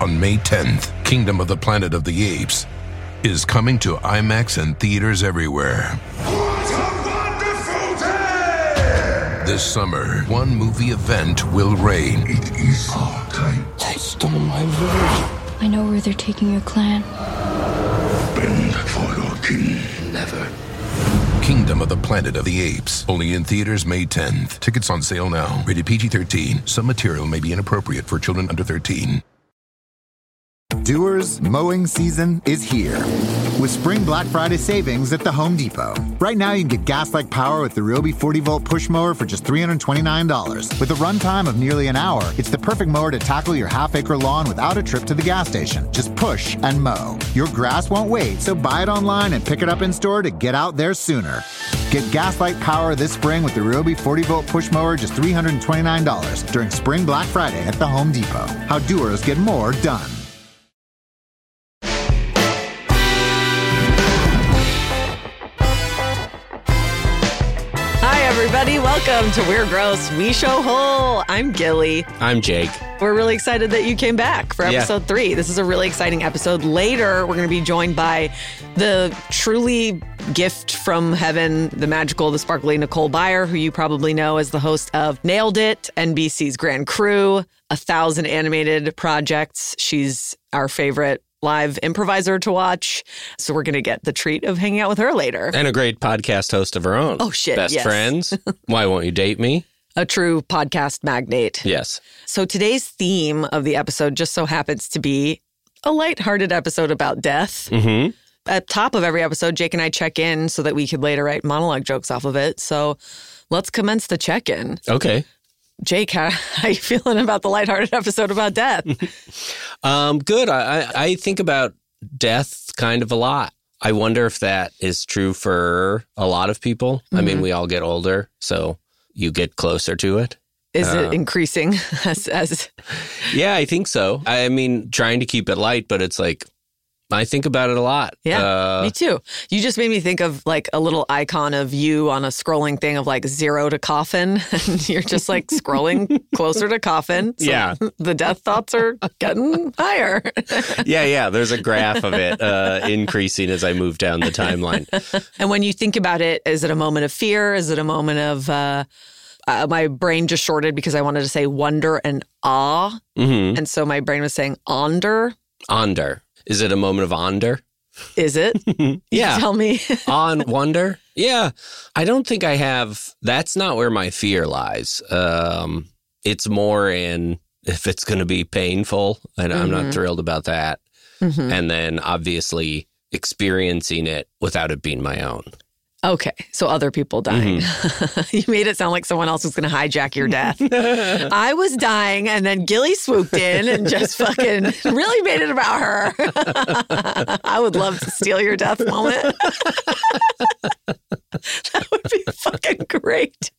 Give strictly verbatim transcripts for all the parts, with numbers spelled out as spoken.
on May tenth, Kingdom of the Planet of the Apes is coming to IMAX and theaters everywhere. What a wonderful day! This summer, one movie event will reign. It is our time. They stole my village. I know where they're taking your clan. Bend for your king. Never. Kingdom of the Planet of the Apes. Only in theaters May tenth. Tickets on sale now. Rated P G thirteen. Some material may be inappropriate for children under thirteen. Doers, mowing season is here. With Spring Black Friday savings at the Home Depot. Right now, you can get gas-like power with the Ryobi forty volt push mower for just three hundred twenty-nine dollars. With a runtime of nearly an hour, it's the perfect mower to tackle your half-acre lawn without a trip to the gas station. Just push and mow. Your grass won't wait, so buy it online and pick it up in-store to get out there sooner. Get gas-like power this spring with the Ryobi forty volt push mower, just three hundred twenty-nine dollars during Spring Black Friday at the Home Depot. How doers get more done. Everybody, welcome to We're Gross, We Show Whole. I'm Gilly. I'm Jake. We're really excited that you came back for episode yeah. three. This is a really exciting episode. Later, we're going to be joined by the truly gift from heaven, the magical, the sparkly Nicole Byer, who you probably know as the host of Nailed It, N B C's Grand Crew, a thousand animated projects. She's our favorite live improviser to watch. So we're going to get the treat of hanging out with her later. And a great podcast host of her own. Oh, shit, Best yes. friends. Why Won't You Date Me? A true podcast magnate. Yes. So today's theme of the episode just so happens to be a lighthearted episode about death. Mm-hmm. At top of every episode, Jake and I check in so that we could later write monologue jokes off of it. So let's commence the check-in. Okay. Jake, how, how are you feeling about the lighthearted episode about death? um, good. I, I, I think about death kind of a lot. I wonder if that is true for a lot of people. Mm-hmm. I mean, we all get older, so you get closer to it. Is uh, it increasing? as, as Yeah, I think so. I mean, trying to keep it light, but it's like, I think about it a lot. Yeah, uh, me too. You just made me think of like a little icon of you on a scrolling thing of like zero to coffin. And you're just like scrolling closer to coffin. So yeah. The death thoughts are getting higher. yeah, yeah. There's a graph of it uh, increasing as I move down the timeline. And when you think about it, is it a moment of fear? Is it a moment of... Uh, Uh, my brain just shorted because I wanted to say wonder and awe. Mm-hmm. And so my brain was saying onder. Onder. Is it a moment of onder? Is it? Yeah. Tell me. On wonder? Yeah. I don't think I have. That's not where my fear lies. Um, it's more in if it's going to be painful, and mm-hmm. I'm not thrilled about that. Mm-hmm. And then obviously experiencing it without it being my own. Okay, so other people dying. Mm-hmm. You made it sound like someone else was going to hijack your death. I was dying, and then Gilly swooped in and just fucking really made it about her. I would love to steal your death moment. That would be fucking great.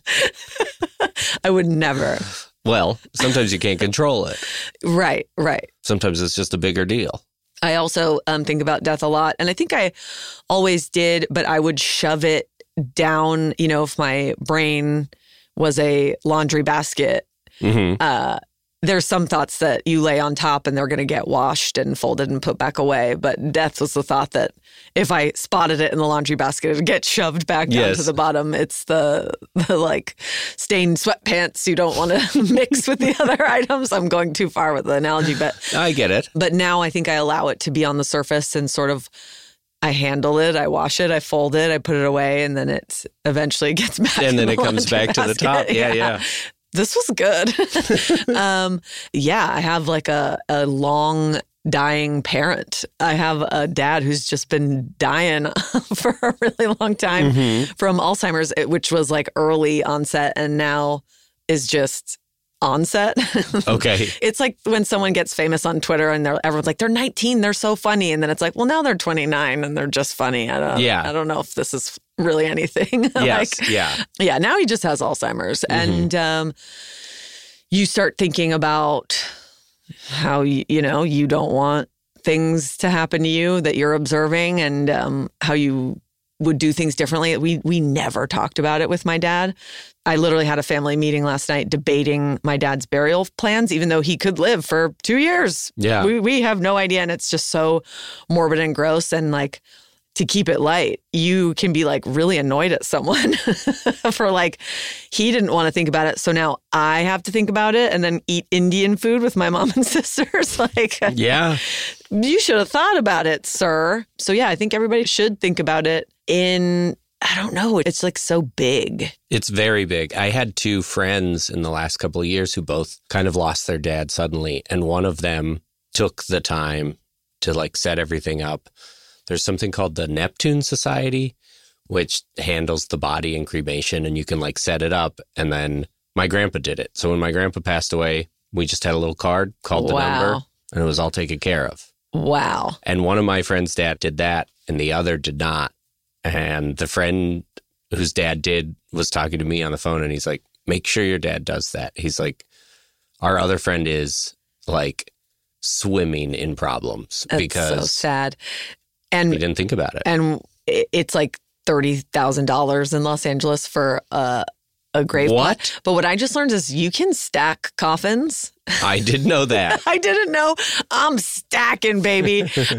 I would never. Well, sometimes you can't control it. Right, right. Sometimes it's just a bigger deal. I also um, think about death a lot. And I think I always did, but I would shove it down, you know, if my brain was a laundry basket. Mm-hmm. Uh, there's some thoughts that you lay on top and they're going to get washed and folded and put back away. But death was the thought that if I spotted it in the laundry basket, it would get shoved back down yes. to the bottom. It's the, the like stained sweatpants you don't want to mix with the other items. I'm going too far with the analogy, but I get it. But now I think I allow it to be on the surface and sort of I handle it, I wash it, I fold it, I put it away, and then it eventually gets back. And then the it comes back basket. to the top. Yeah, yeah. yeah. This was good. um, yeah, I have like a, a long dying parent. I have a dad who's just been dying for a really long time mm-hmm. from Alzheimer's, which was like early onset and now is just onset. Okay. It's like when someone gets famous on Twitter and they're everyone's like, they're nineteen, they're so funny. And then it's like, well, now they're twenty-nine and they're just funny. I don't, yeah. I don't know if this is really anything. Yes, like, yeah. Yeah, now he just has Alzheimer's. Mm-hmm. And um, you start thinking about how, you, you know, you don't want things to happen to you that you're observing and um, how you would do things differently. We we never talked about it with my dad. I literally had a family meeting last night debating my dad's burial plans, even though he could live for two years. Yeah. We, we have no idea. And it's just so morbid and gross. And like, to keep it light, you can be like really annoyed at someone for like, he didn't want to think about it. So now I have to think about it and then eat Indian food with my mom and sisters. Like, yeah, you should have thought about it, sir. So yeah, I think everybody should think about it in, I don't know, it's like so big. It's very big. I had two friends in the last couple of years who both kind of lost their dad suddenly. And one of them took the time to like set everything up. There's something called the Neptune Society, which handles the body and cremation, and you can like set it up. And then my grandpa did it. So when my grandpa passed away, we just had a little card, called the Wow. number, and it was all taken care of. Wow. And one of my friend's dad did that, and the other did not. And the friend whose dad did was talking to me on the phone, and he's like, make sure your dad does that. He's like, our other friend is like swimming in problems That's because so sad. And he didn't think about it. And it's like thirty thousand dollars in Los Angeles for a, a grave What? plot. But what I just learned is you can stack coffins. I did know that. I didn't know. I'm stacking, baby. I'm,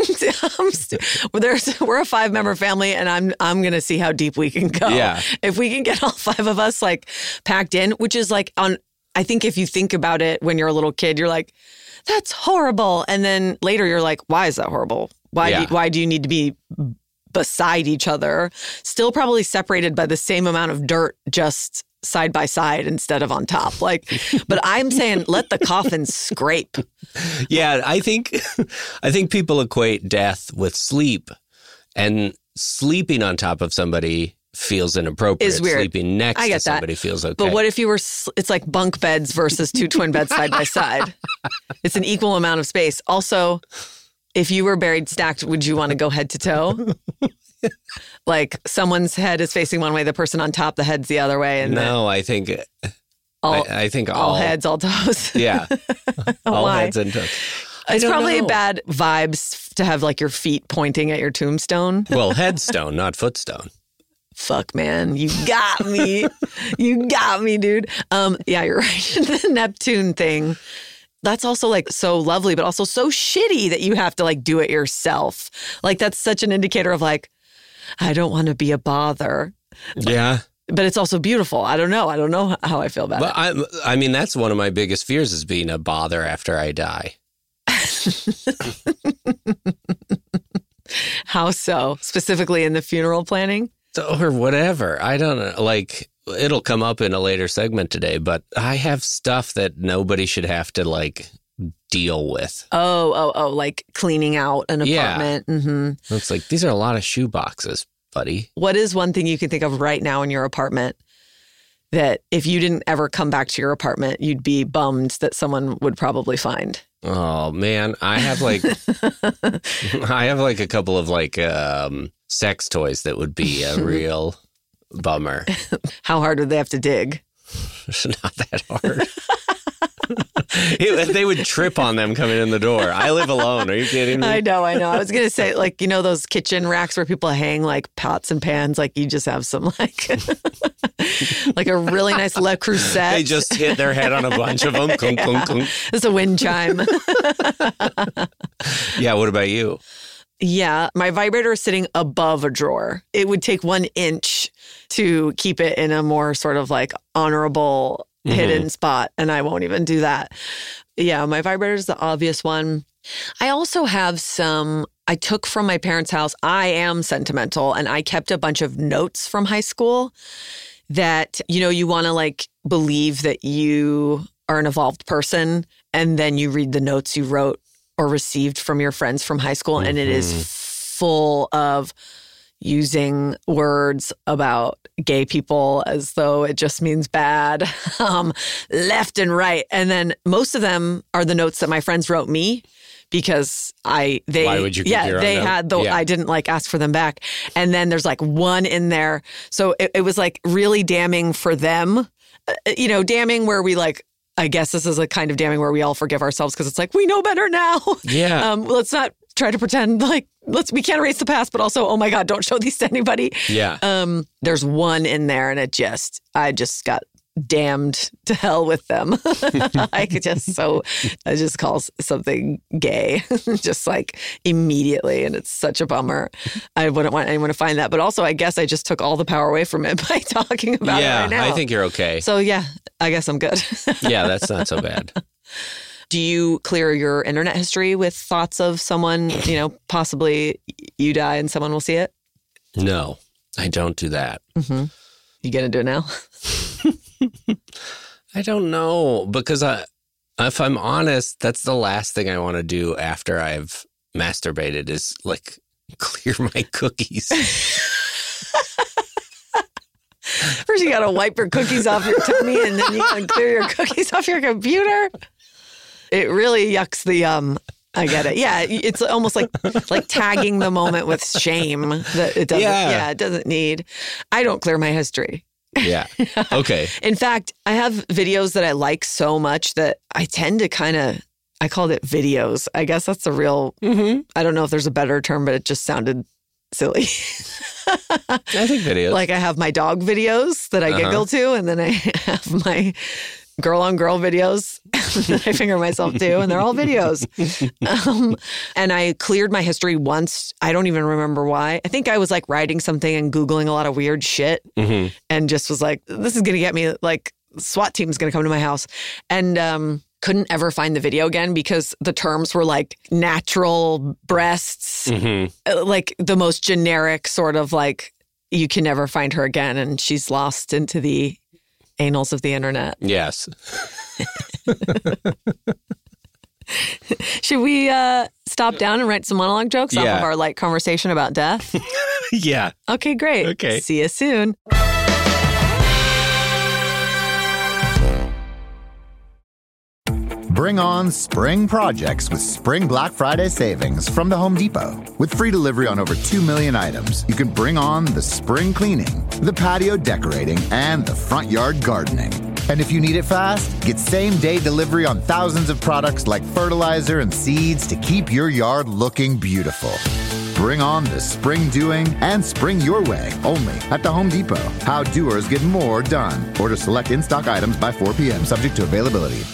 I'm st- well, there's, we're a five-member family, and I'm I'm going to see how deep we can go. Yeah. If we can get all five of us like packed in, which is like on, I think if you think about it when you're a little kid, you're like, that's horrible. And then later you're like, why is that horrible? Why, Yeah. do, why do you need to be beside each other? Still probably separated by the same amount of dirt, just side by side instead of on top. Like, but I'm saying let the coffin scrape. Yeah, I think I think people equate death with sleep, and sleeping on top of somebody feels inappropriate. Is weird. Sleeping next I get to that. somebody feels okay. But what if you were, s- it's like bunk beds versus two twin beds side by side. It's an equal amount of space. Also, if you were buried stacked, would you want to go head to toe? Like someone's head is facing one way, the person on top, the head's the other way. And No, I think all, I, I think all, all heads, all toes. Yeah, all Why? heads and toes. I It's don't probably know. bad vibes to have like your feet pointing at your tombstone. Well, headstone, not footstone. Fuck, man, you got me. You got me, dude. Um, yeah, you're right. The Neptune thing. That's also like so lovely, but also so shitty that you have to like do it yourself. Like that's such an indicator of like, I don't want to be a bother. Yeah. But it's also beautiful. I don't know. I don't know how I feel about But it. I, I mean, that's one of my biggest fears is being a bother after I die. How so? Specifically in the funeral planning? Or whatever. I don't know. Like, it'll come up in a later segment today, but I have stuff that nobody should have to, like, deal with. Oh, oh, oh, like cleaning out an Yeah. apartment. Mm-hmm. It's like, these are a lot of shoe boxes, buddy. What is one thing you can think of right now in your apartment that if you didn't ever come back to your apartment, you'd be bummed that someone would probably find? Oh, man. I have, like, I have, like, a couple of, like, um, sex toys that would be a real bummer. How hard would they have to dig? It's not that hard. It- they would trip on them coming in the door. I live alone. Are you kidding me? I know, I know. I was going to say, like, you know, those kitchen racks where people hang like pots and pans, like you just have some like, like a really nice Le Creuset. They just hit their head on a bunch of them. Clunk, clunk, clunk. It's a wind chime. Yeah, what about you? Yeah, my vibrator is sitting above a drawer. It would take one inch to keep it in a more sort of like honorable Mm-hmm. hidden spot, and I won't even do that. Yeah, my vibrator is the obvious one. I also have some I took from my parents' house. I am sentimental, and I kept a bunch of notes from high school that, you know, you want to like believe that you are an evolved person, and then you read the notes you wrote or received from your friends from high school, and it is full of using words about gay people as though it just means bad, um, left and right. And then most of them are the notes that my friends wrote me because I, they, Why would you keep yeah, your own they note? had the, Yeah. I didn't like ask for them back. And then there's like one in there. So it, it was like really damning for them, uh, you know, damning where we like, I guess this is a kind of damning where we all forgive ourselves because it's like, we know better now. Yeah. Um, let's not try to pretend like, let's, we can't erase the past, but also, oh my God, don't show these to anybody. Yeah. Um, there's one in there and it just, I just got damned to hell with them. I could just so, I just call something gay, just like immediately. And it's such a bummer. I wouldn't want anyone to find that. But also, I guess I just took all the power away from it by talking about yeah, it right now. I think you're okay. So yeah, I guess I'm good. Yeah, that's not so bad. Do you clear your internet history with thoughts of someone, you know, possibly you die and someone will see it? No, I don't do that. Mm-hmm. You gonna do it now? I don't know, because I, if I'm honest, that's the last thing I want to do after I've masturbated is like clear my cookies. First, you got to wipe your cookies off your tummy, and then you got to clear your cookies off your computer. It really yucks the um. I get it. Yeah, it's almost like like tagging the moment with shame that it doesn't. Yeah, yeah it doesn't need. I don't clear my history. Yeah. Okay. In fact, I have videos that I like so much that I tend to kind of, I called it videos. I guess that's a real, mm-hmm. I don't know if there's a better term, but it just sounded silly. I think videos. Like I have my dog videos that I uh-huh. giggle to, and then I have my girl on girl videos that I finger myself to, and they're all videos. Um, and I cleared my history once. I don't even remember why. I think I was like writing something and Googling a lot of weird shit mm-hmm. and just was like, this is going to get me, like, SWAT team's going to come to my house. And um, couldn't ever find the video again because the terms were like natural breasts, mm-hmm. like the most generic sort of like, you can never find her again. And she's lost into the annals of the internet. Yes. Should we uh, stop down and write some monologue jokes yeah. off of our light conversation about death? Yeah. Okay, great. Okay. See you soon. Bring on spring projects with Spring Black Friday savings from the Home Depot. With free delivery on over two million items, you can bring on the spring cleaning, the patio decorating, and the front yard gardening. And if you need it fast, get same-day delivery on thousands of products like fertilizer and seeds to keep your yard looking beautiful. Bring on the spring doing and spring your way only at the Home Depot. How doers get more done. Order select in-stock items by four p.m. subject to availability.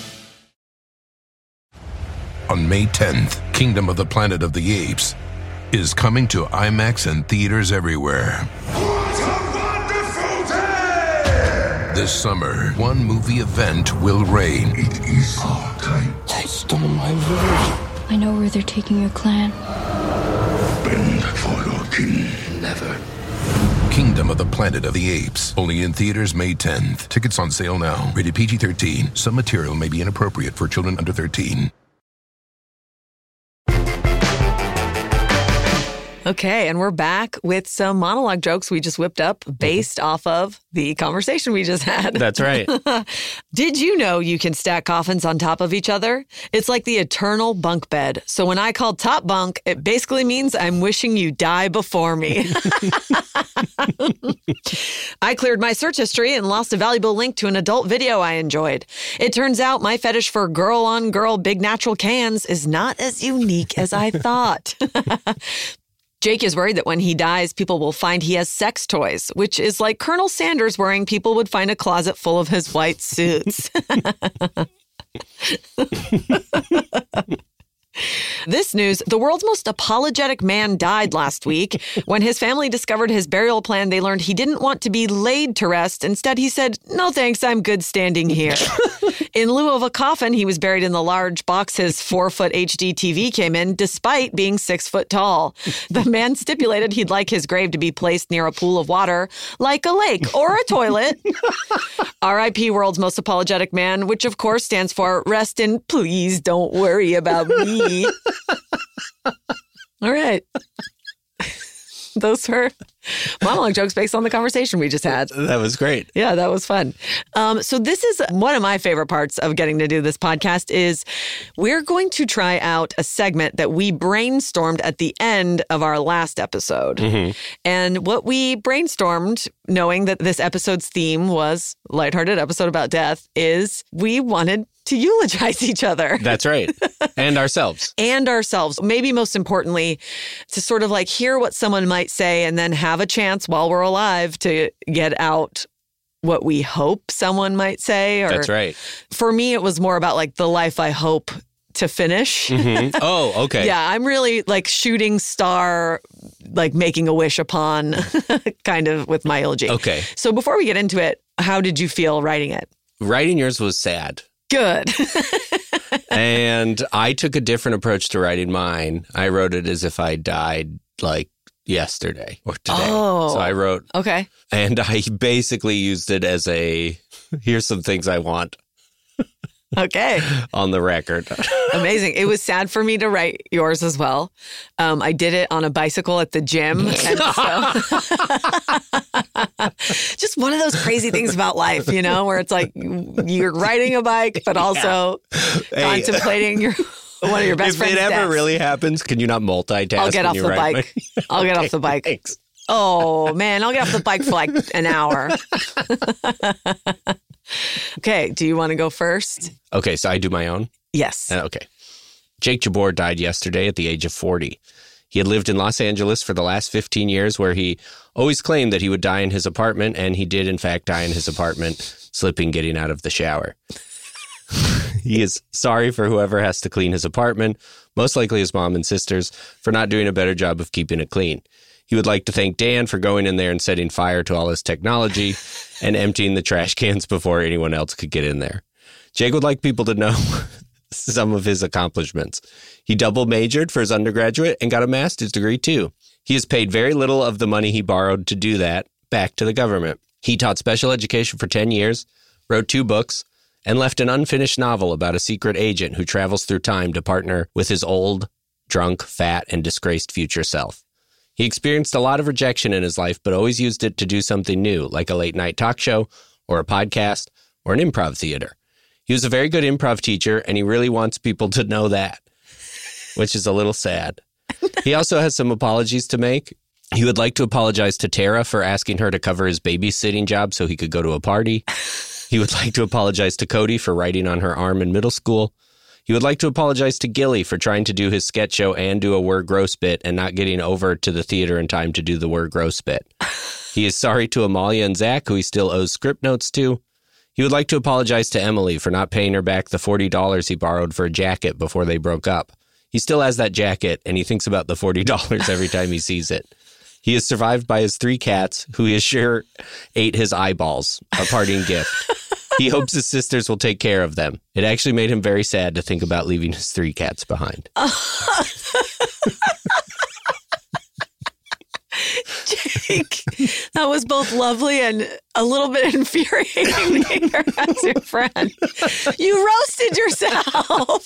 On May tenth, Kingdom of the Planet of the Apes is coming to IMAX and theaters everywhere. What a wonderful day! This summer, one movie event will reign. It is our time. They stole my village. I know where they're taking your clan. Bend for your king. Never. Kingdom of the Planet of the Apes. Only in theaters May tenth. Tickets on sale now. Rated P G thirteen. Some material may be inappropriate for children under thirteen. Okay, and we're back with some monologue jokes we just whipped up based off of the conversation we just had. That's right. Did you know you can stack coffins on top of each other? It's like the eternal bunk bed. So when I call top bunk, it basically means I'm wishing you die before me. I cleared my search history and lost a valuable link to an adult video I enjoyed. It turns out my fetish for girl-on-girl big natural cans is not as unique as I thought. Jake is worried that when he dies, people will find he has sex toys, which is like Colonel Sanders worrying people would find a closet full of his white suits. This news, the world's most apologetic man died last week. When his family discovered his burial plan, they learned he didn't want to be laid to rest. Instead, he said, "No thanks, I'm good standing here." In lieu of a coffin, he was buried in the large box his four-foot H D T V came in, despite being six foot tall. The man stipulated he'd like his grave to be placed near a pool of water, like a lake or a toilet. R I P World's Most Apologetic Man, which of course stands for Rest in Please Don't Worry About Me. All right. Those were monologue jokes based on the conversation we just had. That was great. Yeah, that was fun. Um, so this is one of my favorite parts of getting to do this podcast is we're going to try out a segment that we brainstormed at the end of our last episode. Mm-hmm. And what we brainstormed, knowing that this episode's theme was lighthearted episode about death, is we wanted to eulogize each other. That's right. And ourselves. and ourselves. Maybe most importantly, to sort of like hear what someone might say and then have a chance while we're alive to get out what we hope someone might say. Or, That's right. For me, it was more about like the life I hope to finish. Mm-hmm. Oh, okay. Yeah, I'm really like shooting star, like making a wish upon kind of with my eulogy. Okay. So before we get into it, how did you feel writing it? Writing yours was sad. Good. And I took a different approach to writing mine. I wrote it as if I died like yesterday or today. Oh. So I wrote. Okay. And I basically used it as a, here's some things I want. Okay. On the record. Amazing. It was sad for me to write yours as well. Um, I did it on a bicycle at the gym. And so just one of those crazy things about life, you know, where it's like you're riding a bike, but also Hey. contemplating your one of your best if friends' it ever deaths. really happens, can you not multitask? I'll get when off you the write bike. my- I'll get off the bike. Thanks. Oh, man. I'll get off the bike for like an hour. Okay. Do you want to go first? Okay, so I do my own? Yes. Uh, Okay. Jake Jabbour died yesterday at the age of forty. He had lived in Los Angeles for the last fifteen years, where he always claimed that he would die in his apartment, and he did, in fact, die in his apartment, slipping getting out of the shower. He is sorry for whoever has to clean his apartment, most likely his mom and sisters, for not doing a better job of keeping it clean. He would like to thank Dan for going in there and setting fire to all his technology and emptying the trash cans before anyone else could get in there. Jake would like people to know some of his accomplishments. He double majored for his undergraduate and got a master's degree too. He has paid very little of the money he borrowed to do that back to the government. He taught special education for ten years, wrote two books, and left an unfinished novel about a secret agent who travels through time to partner with his old, drunk, fat, and disgraced future self. He experienced a lot of rejection in his life, but always used it to do something new, like a late-night talk show, or a podcast, or an improv theater. He was a very good improv teacher, and he really wants people to know that, which is a little sad. He also has some apologies to make. He would like to apologize to Tara for asking her to cover his babysitting job so he could go to a party. He would like to apologize to Cody for writing on her arm in middle school. He would like to apologize to Gilly for trying to do his sketch show and do a We're Gross bit and not getting over to the theater in time to do the We're Gross bit. He is sorry to Amalia and Zach, who he still owes script notes to. He would like to apologize to Emily for not paying her back the forty dollars he borrowed for a jacket before they broke up. He still has that jacket, and he thinks about the forty dollars every time he sees it. He is survived by his three cats, who he is sure ate his eyeballs, a parting gift. He hopes his sisters will take care of them. It actually made him very sad to think about leaving his three cats behind. Jake, that was both lovely and a little bit infuriating to hear as your friend. You roasted yourself.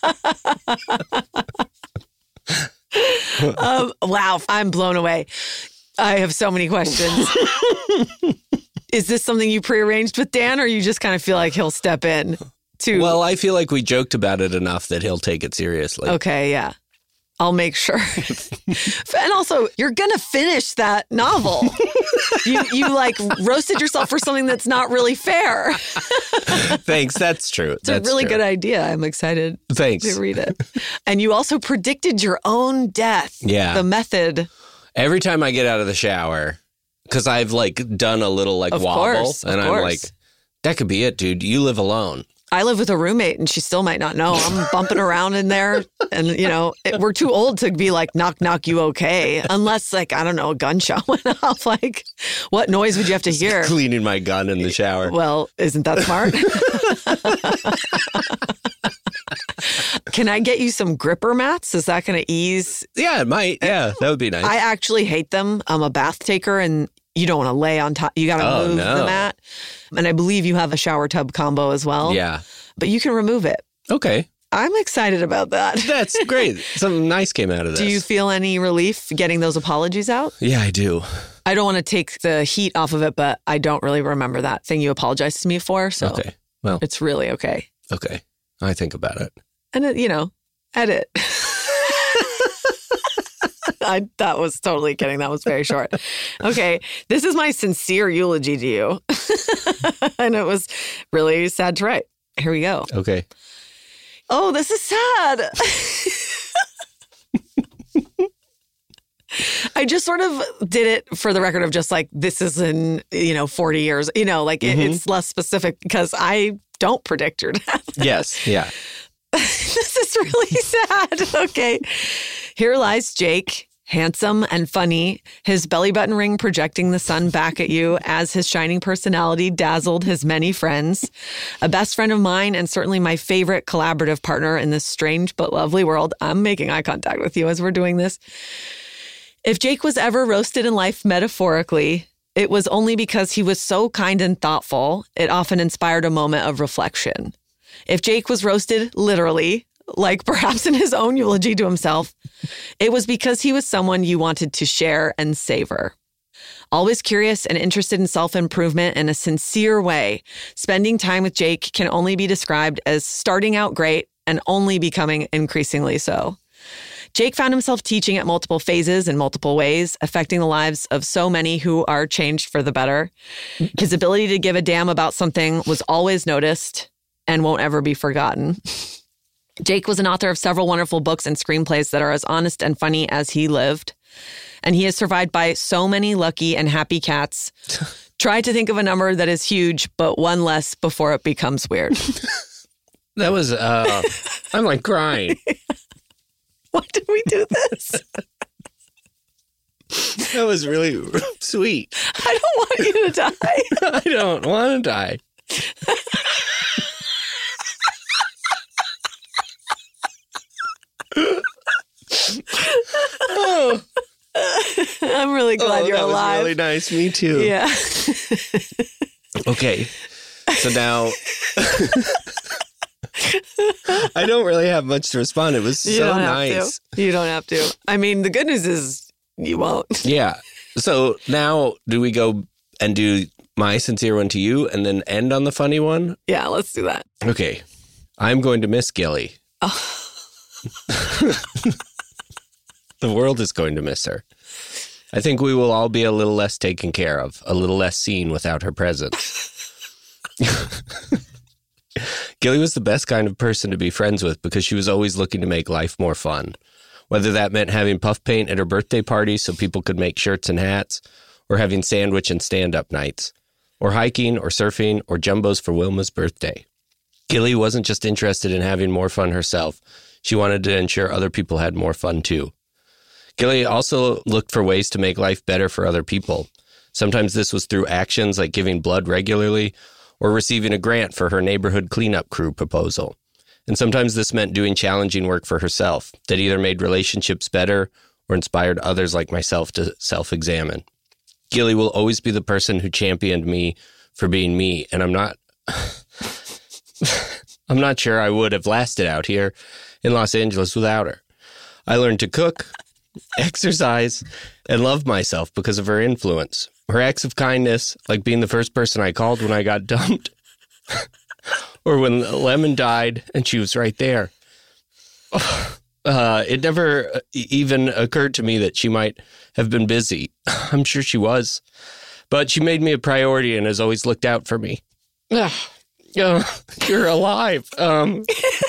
um, wow, I'm blown away. I have so many questions. Is this something you prearranged with Dan, or you just kind of feel like he'll step in to? Well, I feel like we joked about it enough that he'll take it seriously. Okay, yeah. I'll make sure. And also, you're going to finish that novel. you, you like roasted yourself for something that's not really fair. Thanks. That's true. It's that's a really true. good idea. I'm excited Thanks. to read it. And you also predicted your own death. Yeah. The method. Every time I get out of the shower, because I've like done a little like Of wobble, course, of and I'm course. like, that could be it, dude. You live alone. I live with a roommate and she still might not know. I'm bumping around in there and, you know, it, we're too old to be like, knock, knock, you okay? Unless like, I don't know, a gunshot went off. Like, what noise would you have to hear? Cleaning my gun in the shower. Well, isn't that smart? Can I get you some gripper mats? Is that going to ease? Yeah, it might. Yeah, that would be nice. I actually hate them. I'm a bath taker and you don't want to lay on top. You got to Oh, move no. the mat. And I believe you have a shower tub combo as well. yeah. But you can remove it. Okay. I'm excited about that. That's great. Something nice came out of this. Do you feel any relief getting those apologies out? Yeah, I do. I don't want to take the heat off of it, but I don't really remember that thing you apologized to me for. So okay. Well, it's really okay. Okay. I think about it. And, it, you know, edit. I, that was totally kidding. That was very short. Okay. This is my sincere eulogy to you. And it was really sad to write. Here we go. Okay. Oh, this is sad. I just sort of did it for the record of just like, this is in, you know, forty years, you know, like mm-hmm. it, it's less specific because I don't predict your death. Yes. Yeah. This is really sad. Okay. Here lies Jake, handsome and funny, his belly button ring projecting the sun back at you as his shining personality dazzled his many friends. A best friend of mine and certainly my favorite collaborative partner in this strange but lovely world. I'm making eye contact with you as we're doing this. If Jake was ever roasted in life metaphorically, it was only because he was so kind and thoughtful. It often inspired a moment of reflection. If Jake was roasted literally, like perhaps in his own eulogy to himself, it was because he was someone you wanted to share and savor. Always curious and interested in self-improvement in a sincere way, spending time with Jake can only be described as starting out great and only becoming increasingly so. Jake found himself teaching at multiple phases in multiple ways, affecting the lives of so many who are changed for the better. His ability to give a damn about something was always noticed and won't ever be forgotten. Jake was an author of several wonderful books and screenplays that are as honest and funny as he lived. And he is survived by so many lucky and happy cats. Try to think of a number that is huge, but one less before it becomes weird. That was, uh, I'm like crying. Why did we do this? That was really sweet. I don't want you to die. I don't want to die. Oh. I'm really glad oh, you're that alive. Was really nice. Me too. Yeah. Okay. So now I don't really have much to respond. It was you so don't nice. Have to. You don't have to. I mean, the good news is you won't. Yeah. So now do we go and do my sincere one to you and then end on the funny one? Yeah, let's do that. Okay. I'm going to miss Gilly. Oh. The world is going to miss her. I think we will all be a little less taken care of, a little less seen without her presence. Gilly was the best kind of person to be friends with because she was always looking to make life more fun. Whether that meant having puff paint at her birthday party so people could make shirts and hats, or having sandwich and stand-up nights, or hiking or surfing or jumbos for Wilma's birthday. Gilly wasn't just interested in having more fun herself. She wanted to ensure other people had more fun too. Gilly also looked for ways to make life better for other people. Sometimes this was through actions like giving blood regularly or receiving a grant for her neighborhood cleanup crew proposal. And sometimes this meant doing challenging work for herself that either made relationships better or inspired others like myself to self-examine. Gilly will always be the person who championed me for being me, and I'm not I'm not sure I would have lasted out here in Los Angeles without her. I learned to cook, exercise, and love myself because of her influence. Her acts of kindness, like being the first person I called when I got dumped, or when Lemon died and she was right there. Uh, it never even occurred to me that she might have been busy. I'm sure she was. But she made me a priority and has always looked out for me. Uh, you're alive. Um,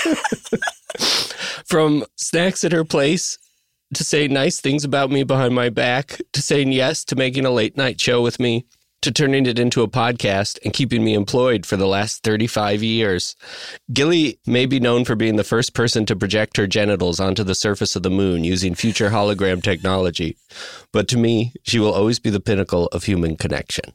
from snacks at her place, to say nice things about me behind my back, to saying yes to making a late night show with me, to turning it into a podcast and keeping me employed for the last thirty-five years. Gilly may be known for being the first person to project her genitals onto the surface of the moon using future hologram technology. But to me, she will always be the pinnacle of human connection.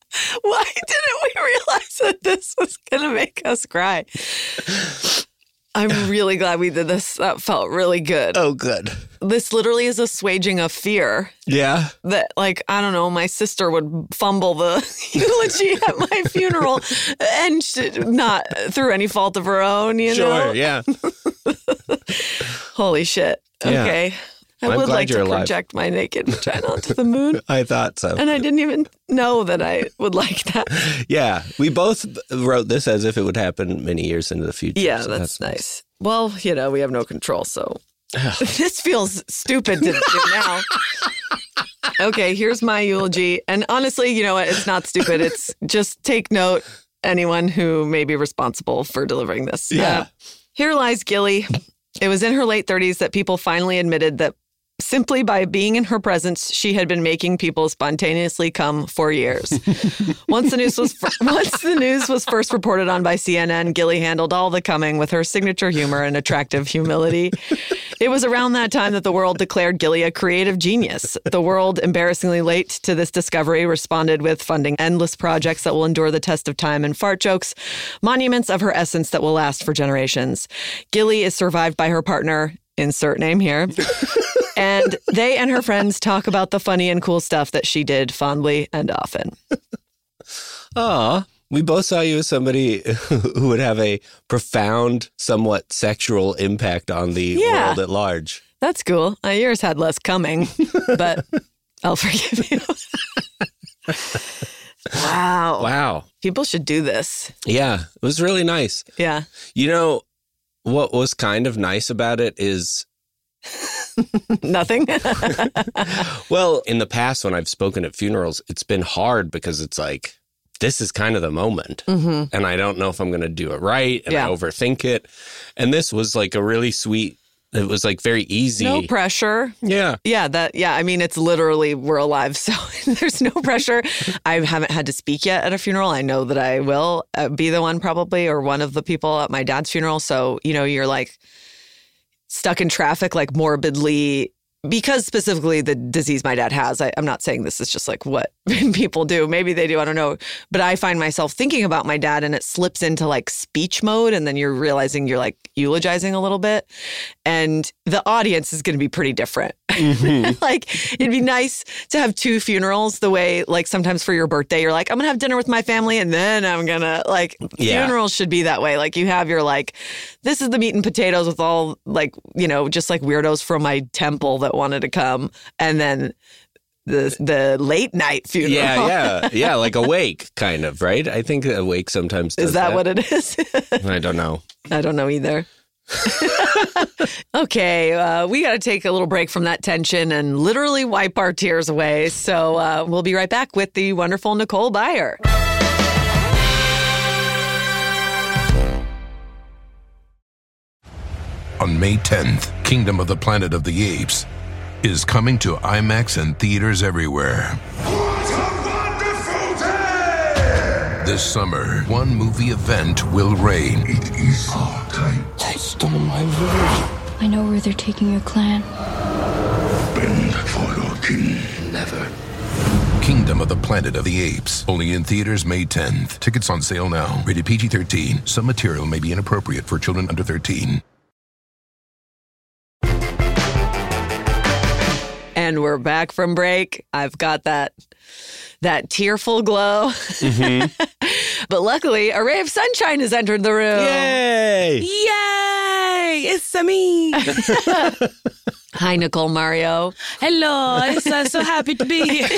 Why didn't we realize that this was going to make us cry? I'm really glad we did this. That felt really good. Oh, good. This literally is assuaging a fear. Yeah. That, like, I don't know, my sister would fumble the eulogy at my funeral and she, not through any fault of her own, you sure, know? Sure, yeah. Holy shit. Yeah. Okay. I I'm would glad like to you're alive. project my naked vagina onto the moon. I thought so. And I didn't even know that I would like that. Yeah. We both wrote this as if it would happen many years into the future. Yeah, so that's, that's nice. nice. Well, you know, we have no control, so this feels stupid to do now. Okay, here's my eulogy. And honestly, you know what? It's not stupid. It's just take note, anyone who may be responsible for delivering this. Yeah. Uh, here lies Gilly. It was in her late thirties that people finally admitted that simply by being in her presence, she had been making people spontaneously come for years. Once the news was fir- once the news was first reported on by C N N, Gilly handled all the coming with her signature humor and attractive humility. It was around that time that the world declared Gilly a creative genius. The world, embarrassingly late to this discovery, responded with funding endless projects that will endure the test of time and fart jokes, monuments of her essence that will last for generations. Gilly is survived by her partner, insert name here. And they and her friends talk about the funny and cool stuff that she did fondly and often. Aw, we both saw you as somebody who would have a profound, somewhat sexual impact on the Yeah. world at large. That's cool. Uh, yours had less coming, but I'll forgive you. Wow. Wow. People should do this. Yeah, it was really nice. Yeah. You know, what was kind of nice about it is, Nothing. well, in the past when I've spoken at funerals, it's been hard because it's like, this is kind of the moment. Mm-hmm. And I don't know if I'm going to do it right. And Yeah. I overthink it. And this was like a really sweet, it was like very easy. No pressure. Yeah. Yeah, that. Yeah, I mean, it's literally we're alive, so there's no pressure. I haven't had to speak yet at a funeral. I know that I will uh, be the one probably, or one of the people at my dad's funeral. So, you know, you're like stuck in traffic, like morbidly, because specifically the disease my dad has. I, I'm not saying this is just like what people do. Maybe they do. I don't know. But I find myself thinking about my dad and it slips into like speech mode. And then you're realizing you're like eulogizing a little bit. And the audience is going to be pretty different. Mm-hmm. Like it'd be nice to have two funerals the way like sometimes for your birthday, you're like, I'm going to have dinner with my family and then I'm going to like Yeah. funerals should be that way. Like you have your like, this is the meat and potatoes with all like, you know, just like weirdos from my temple that wanted to come, and then the the late night funeral. Yeah, yeah, yeah, like a wake, kind of, right? I think a wake sometimes does Is that, what it is? I don't know. I don't know either. Okay, uh, we got to take a little break from that tension and literally wipe our tears away. So uh, we'll be right back with the wonderful Nicole Byer. On May tenth, Kingdom of the Planet of the Apes is coming to IMAX and theaters everywhere. What a wonderful day! This summer, one movie event will reign. It is our time. They stole my village. I know where they're taking your clan. Bend for your king. Never. Kingdom of the Planet of the Apes. Only in theaters May tenth. Tickets on sale now. Rated P G thirteen. Some material may be inappropriate for children under thirteen. And we're back from break. I've got that that tearful glow. Mm-hmm. But luckily, a ray of sunshine has entered the room. Yay! Yay! It's me. Hi, Nicole Mario. Hello. I'm so, so happy to be here.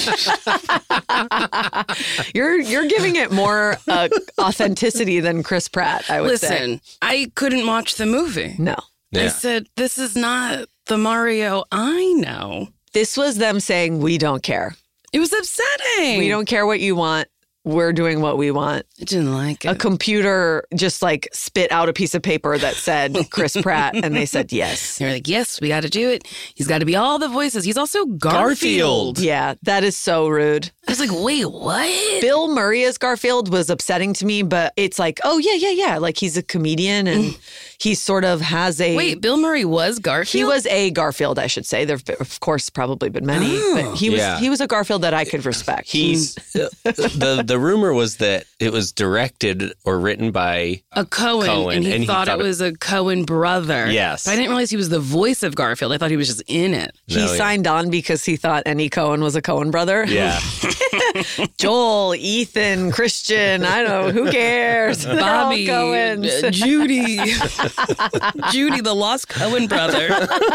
You're you're giving it more uh, authenticity than Chris Pratt, I would say. Listen, I couldn't watch the movie. No. I Yeah. said, this is not the Mario I know. This was them saying, we don't care. It was upsetting. We don't care what you want. We're doing what we want. I didn't like it. A computer just like spit out a piece of paper that said Chris Pratt, and they said yes. They're like, yes, we got to do it. He's got to be all the voices. He's also Garfield. Garfield. Yeah, that is so rude. I was like, wait, what? Bill Murray as Garfield was upsetting to me, but it's like, oh, yeah, yeah, yeah. Like he's a comedian and he sort of has a... Wait, Bill Murray was Garfield? He was a Garfield, I should say. There have, of course, probably been many. Oh. But he was Yeah. he was a Garfield that I could respect. He's uh, the the rumor was that it was directed or written by a Coen, Coen, and he and he thought thought it it- was a Coen brother. Yes. But I didn't realize he was the voice of Garfield. I thought he was just in it. He No, yeah. signed on because he thought any Coen was a Coen brother. Yeah. Joel, Ethan, Christian, I don't know, who cares? They're all Bobby, Coens. uh, Judy, Judy, the lost Coen brother.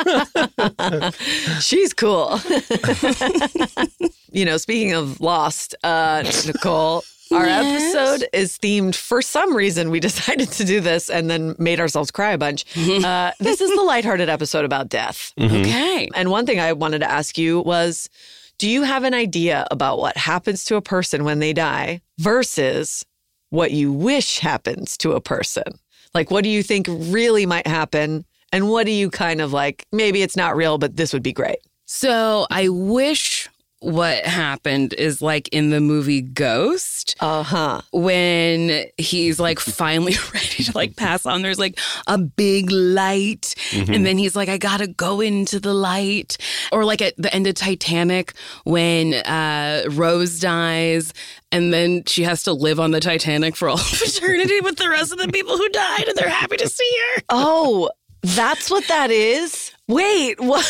She's cool. You know, speaking of Lost, uh, Nicole, our Yes? episode is themed, for some reason, we decided to do this and then made ourselves cry a bunch. Uh, this is the lighthearted episode about death. Okay. And one thing I wanted to ask you was, do you have an idea about what happens to a person when they die versus what you wish happens to a person? Like, what do you think really might happen? And what do you kind of like, maybe it's not real, but this would be great? So I wish what happened is like in the movie Ghost. Uh-huh. When he's like finally ready to like pass on, there's like a big light. Mm-hmm. And then he's like, I gotta go into the light. Or like at the end of Titanic when uh, Rose dies and then she has to live on the Titanic for all of eternity with the rest of the people who died and they're happy to see her. Oh, that's what that is? Wait, what?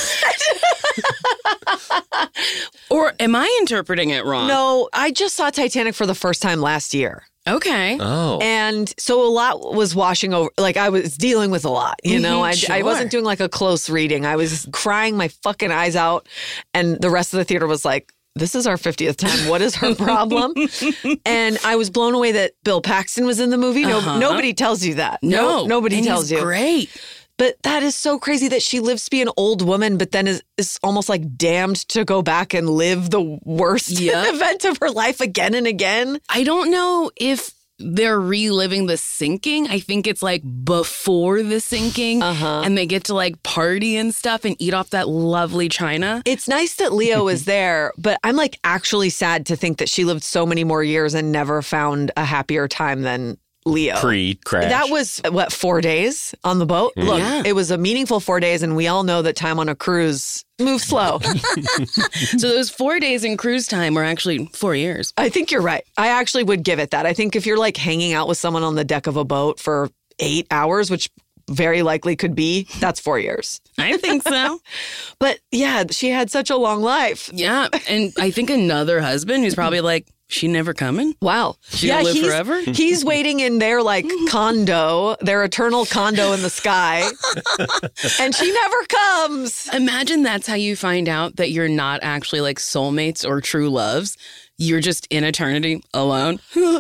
Or am I interpreting it wrong? No, I just saw Titanic for the first time last year. Okay. Oh. And so a lot was washing over, like I was dealing with a lot, you know, Mhm, I, I sure. wasn't doing like a close reading. I was crying my fucking eyes out. And the rest of the theater was like, this is our fiftieth time. What is her problem? And I was blown away that Bill Paxton was in the movie. No, Uh-huh. Nobody tells you that. No. Nobody and tells he's you. Great. But that is so crazy that she lives to be an old woman, but then is, is almost like damned to go back and live the worst Yep. event of her life again and again. I don't know if they're reliving the sinking. I think it's like before the sinking Uh-huh. and they get to like party and stuff and eat off that lovely china. It's nice that Leo is there, but I'm like actually sad to think that she lived so many more years and never found a happier time than Leo. Pre-crash. That was, what, four days on the boat? Look, Yeah. it was a meaningful four days, and we all know that time on a cruise moves slow. So those four days in cruise time were actually four years. I think you're right. I actually would give it that. I think if you're like hanging out with someone on the deck of a boat for eight hours, which very likely could be, that's four years. I think so. But yeah, she had such a long life. Yeah. And I think another husband who's probably like, she never coming? Wow. She yeah, gonna live he's, forever? he's waiting in their like condo, their eternal condo in the sky. And she never comes. Imagine that's how you find out that you're not actually like soulmates or true loves. You're just in eternity alone.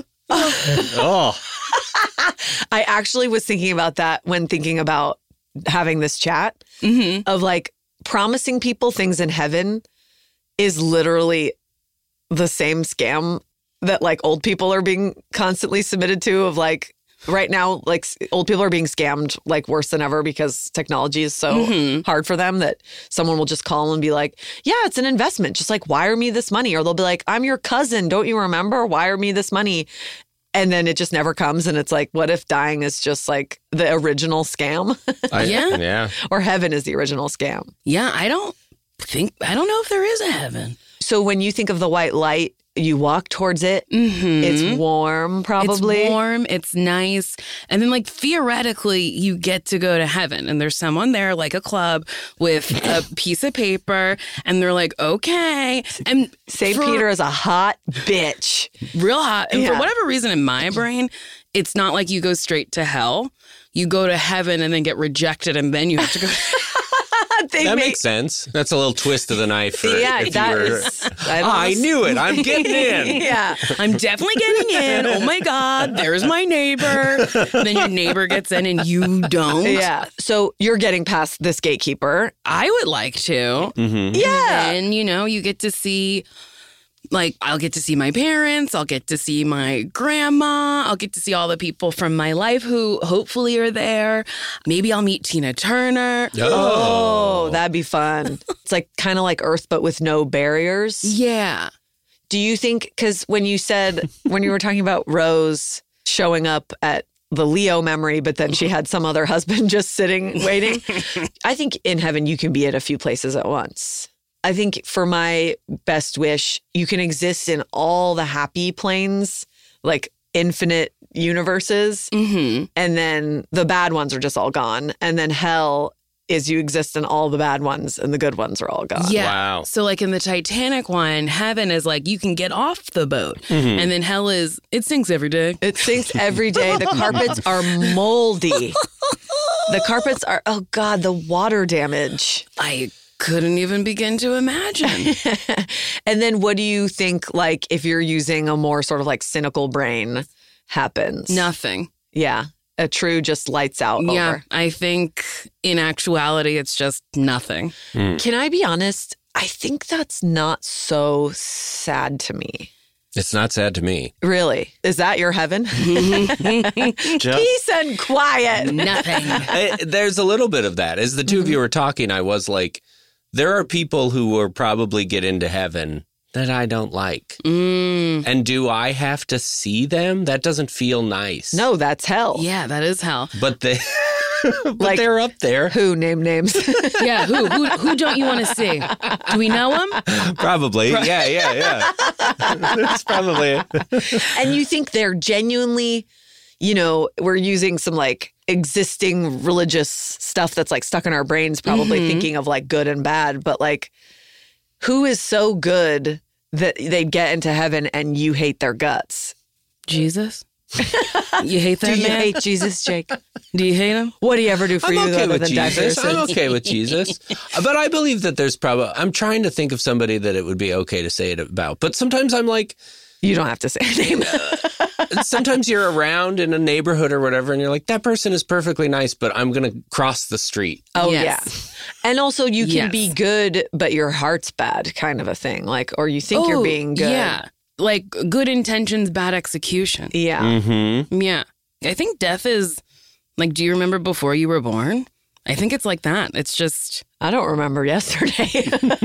Oh. I actually was thinking about that when thinking about having this chat Mm-hmm. of like promising people things in heaven is literally the same scam that like old people are being constantly submitted to of like right now, like s- old people are being scammed like worse than ever because technology is so Mhm. hard for them that someone will just call and be like, yeah, it's an investment. Just like wire me this money. Or they'll be like, I'm your cousin. Don't you remember? Wire me this money. And then it just never comes. And it's like, what if dying is just like the original scam? I- Yeah. Yeah. Or heaven is the original scam? Yeah, I don't think, I don't know if there is a heaven. So when you think of the white light, you walk towards it. Mm-hmm. It's warm, probably. It's warm, it's nice. And then, like, theoretically, you get to go to heaven. And there's someone there, like a club, with a piece of paper. And they're like, okay. And Saint for- Peter is a hot bitch. real hot. And for Yeah. whatever reason, in my brain, it's not like you go straight to hell. You go to heaven and then get rejected, and then you have to go. They That make- makes sense. That's a little twist of the knife. For Yeah, if that you were, is- I Ah, I don't- knew it. I'm getting in. Yeah. I'm definitely getting in. Oh my God, there's my neighbor. Then your neighbor gets in and you don't. Yeah. So you're getting past this gatekeeper. I would like to. Mm-hmm. Yeah. And, you know, you get to see, like, I'll get to see my parents. I'll get to see my grandma. I'll get to see all the people from my life who hopefully are there. Maybe I'll meet Tina Turner. Oh, that'd be fun. It's like kind of like Earth, but with no barriers. Yeah. Do you think, because when you said, when you were talking about Rose showing up at the Leo memory, but then she had some other husband just sitting, waiting. I think in heaven, you can be at a few places at once. I think for my best wish, you can exist in all the happy planes, like infinite universes. Mm-hmm. And then the bad ones are just all gone. And then hell is you exist in all the bad ones and the good ones are all gone. Yeah. Wow. So like in the Titanic one, heaven is like you can get off the boat. Mm-hmm. And then hell is it sinks every day. It sinks every day. The carpets are moldy. The carpets are, oh God, the water damage. I couldn't even begin to imagine. And then what do you think, like, if you're using a more sort of like cynical brain happens? Nothing. Yeah. A true just lights out Yeah. over. I think in actuality, it's just nothing. Can I be honest? I think that's not so sad to me. It's not sad to me. Really? Is that your heaven? Just, Peace and quiet. Nothing. I- there's a little bit of that. As the two of you were talking, I was like, there are people who will probably get into heaven that I don't like. Mm. And do I have to see them? That doesn't feel nice. No, that's hell. Yeah, that is hell. But they but Like- they're up there. Who? Name names. Yeah, who who who don't you want to see? Do we know them? Probably. Yeah, yeah, yeah. That's probably it. And you think they're genuinely, you know, we're using some like existing religious stuff that's like stuck in our brains, probably Mm-hmm. thinking of like good and bad. But like, who is so good that they'd get into heaven and you hate their guts? Jesus. You hate that Do you man? hate Jesus, Jake? Do you hate him? What do you ever do for I'm you okay other with than die for your Jesus. I'm sins? okay with Jesus. But I believe that there's probably, I'm trying to think of somebody that it would be okay to say it about. But sometimes I'm like, You don't have to say a name. sometimes you're around in a neighborhood or whatever, and you're like, that person is perfectly nice, but I'm going to cross the street. Oh, Yes. yeah. And also you can Yes. be good, but your heart's bad kind of a thing. Like, or you think you're Oh, being good. Yeah. Like good intentions, bad execution. Yeah. Mm-hmm. Yeah. I think death is like, do you remember before you were born? I think it's like that. It's just I don't remember yesterday.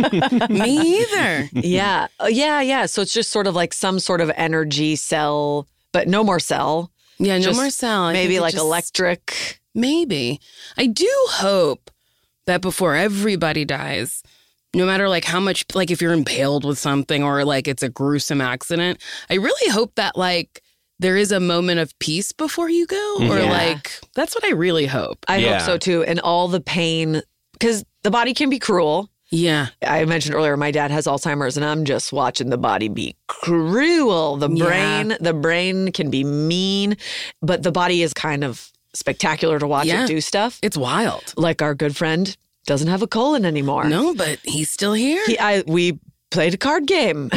me either. Yeah. Oh, yeah, yeah. So it's just sort of like some sort of energy cell, but no more cell. Yeah, no Just more cell. I Maybe think it like just- electric. Maybe. I do hope that before everybody dies, no matter like how much, like if you're impaled with something or like it's a gruesome accident, I really hope that like there is a moment of peace before you go. Or Yeah. like, that's what I really hope. I Yeah. hope so too. And all the pain, because the body can be cruel. Yeah. I mentioned earlier, my dad has Alzheimer's, and I'm just watching the body be cruel. The Yeah. brain, the brain can be mean, but the body is kind of spectacular to watch Yeah. it do stuff. It's wild. Like our good friend doesn't have a colon anymore. No, but he's still here. He, I, we played a card game.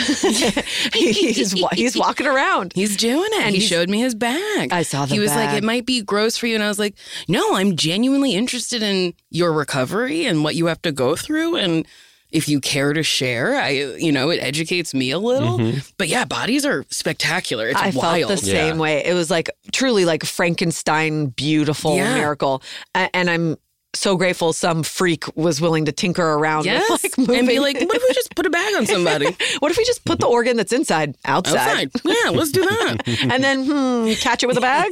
he's wa- he's walking around. He's doing it. And he he's- showed me his bag. I saw the He was like, bag. it might be gross for you. And I was like, no, I'm genuinely interested in your recovery and what you have to go through. And if you care to share, I, you know, it educates me a little. But yeah, bodies are spectacular. It's I wild. felt the same Yeah. way. It was like truly like Frankenstein, beautiful Yeah. miracle. A- And I'm so grateful some freak was willing to tinker around Yes. with like moving. And be like, what if we just put a bag on somebody? What if we just put the organ that's inside outside? Outside. Yeah, let's do that. And then hmm, catch it with a bag?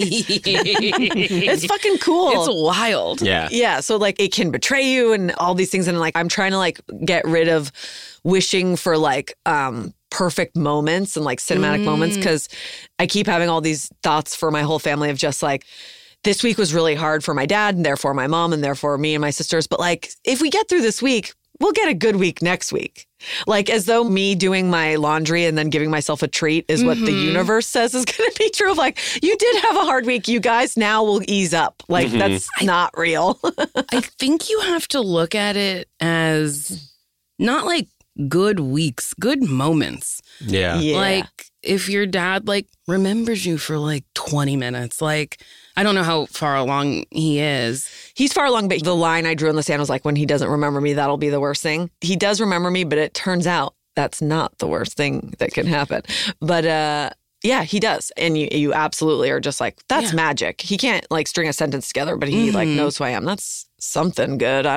It's fucking cool. It's wild. Yeah. Yeah, so like it can betray you and all these things, and like I'm trying to like get rid of wishing for like um perfect moments and like cinematic moments, because I keep having all these thoughts for my whole family of just like, this week was really hard for my dad and therefore my mom and therefore me and my sisters, but like if we get through this week, we'll get a good week next week. Like as though me doing my laundry and then giving myself a treat is what the universe says is going to be true. Of like, you did have a hard week, you guys, now we'll ease up. Like that's not real. I think you have to look at it as not like good weeks, good moments. Yeah. Yeah. Like if your dad like remembers you for like twenty minutes, like I don't know how far along he is. He's far along, but the line I drew in the sand was like, when he doesn't remember me, that'll be the worst thing. He does remember me, but it turns out that's not the worst thing that can happen. But uh, yeah, he does. And you, you absolutely are just like, that's Yeah. magic. He can't like string a sentence together, but he like knows who I am. That's something good. I don't,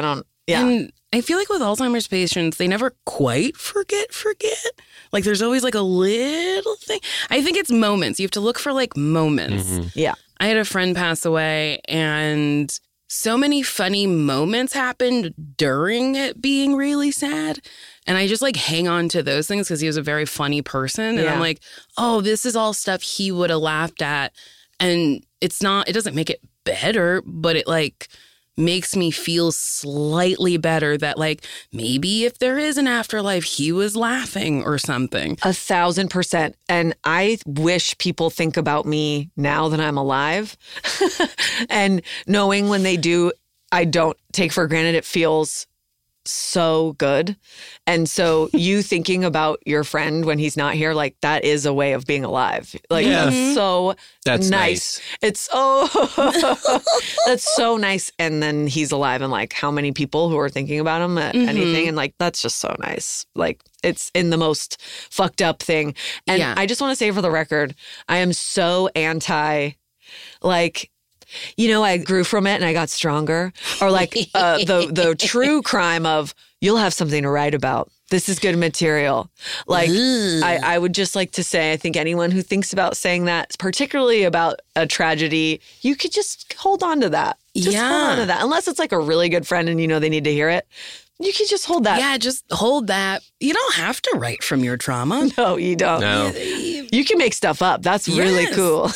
Yeah. And I feel like with Alzheimer's patients, they never quite forget, forget. Like there's always like a little thing. I think it's moments. You have to look for like moments. Mm-hmm. Yeah. I had a friend pass away and so many funny moments happened during it being really sad. And I just like hang on to those things because he was a very funny person. And Yeah. I'm like, oh, this is all stuff he would have laughed at. And it's not, it doesn't make it better, but it like makes me feel slightly better that like maybe if there is an afterlife, he was laughing or something. A thousand percent. And I wish people think about me now that I'm alive and knowing when they do, I don't take for granted. It feels so good. And so you thinking about your friend when he's not here, like that is a way of being alive. Like Yeah. that's so That's nice. nice. It's oh, that's so nice. And then he's alive and like how many people who are thinking about him at anything. And like, that's just so nice. Like it's in the most fucked up thing. And Yeah. I just want to say for the record, I am so anti like, you know, I grew from it and I got stronger. Or like uh, the the true crime of you'll have something to write about. This is good material. Like I, I would just like to say, I think anyone who thinks about saying that, particularly about a tragedy, you could just hold on to that. Just Yeah. hold on to that. Unless it's like a really good friend and you know they need to hear it. You can just hold that. Yeah, just hold that. You don't have to write from your trauma. No, you don't. No. You can make stuff up. That's really Yes. cool.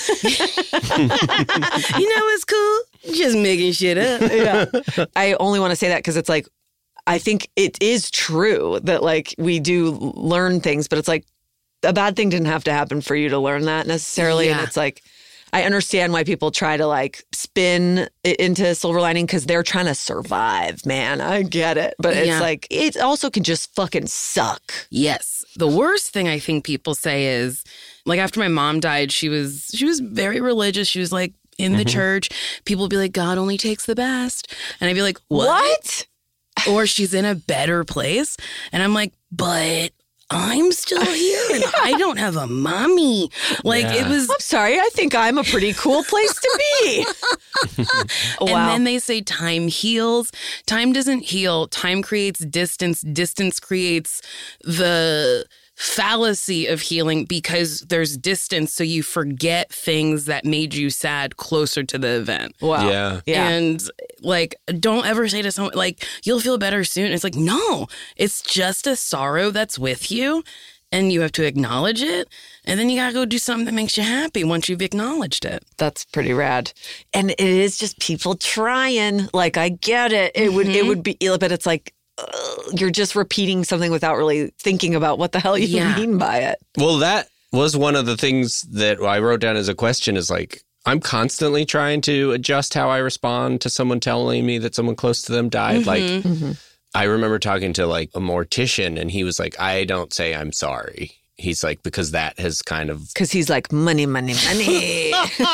You know what's cool? Just making shit up. Yeah. I only want to say that because it's like, I think it is true that like we do learn things, but it's like a bad thing didn't have to happen for you to learn that necessarily. Yeah. And it's like, I understand why people try to like spin it into silver lining because they're trying to survive, man. I get it. But it's Yeah. like, it also can just fucking suck. Yes. The worst thing I think people say is like after my mom died, she was she was very religious. She was like in the church. People would be like, God only takes the best. And I'd be like, what? What? Or she's in a better place. And I'm like, but I'm still here and I don't have a mommy. Like it Yeah. was. I'm sorry. I think I'm a pretty cool place to be. And Wow. then they say time heals. Time doesn't heal. Time creates distance. Distance creates the fallacy of healing because there's distance. So you forget things that made you sad closer to the event. Wow. Yeah. Yeah. And like, don't ever say to someone, like, you'll feel better soon. It's like, no, it's just a sorrow that's with you. And you have to acknowledge it. And then you got to go do something that makes you happy once you've acknowledged it. That's pretty rad. And it is just people trying. Like, I get it. It would, it would be, but it's like, uh, you're just repeating something without really thinking about what the hell you Yeah. mean by it. Well, that was one of the things that I wrote down as a question is like, I'm constantly trying to adjust how I respond to someone telling me that someone close to them died. Like, I remember talking to like a mortician and he was like, I don't say I'm sorry. He's like, because that has kind of. Because he's like, money, money, money.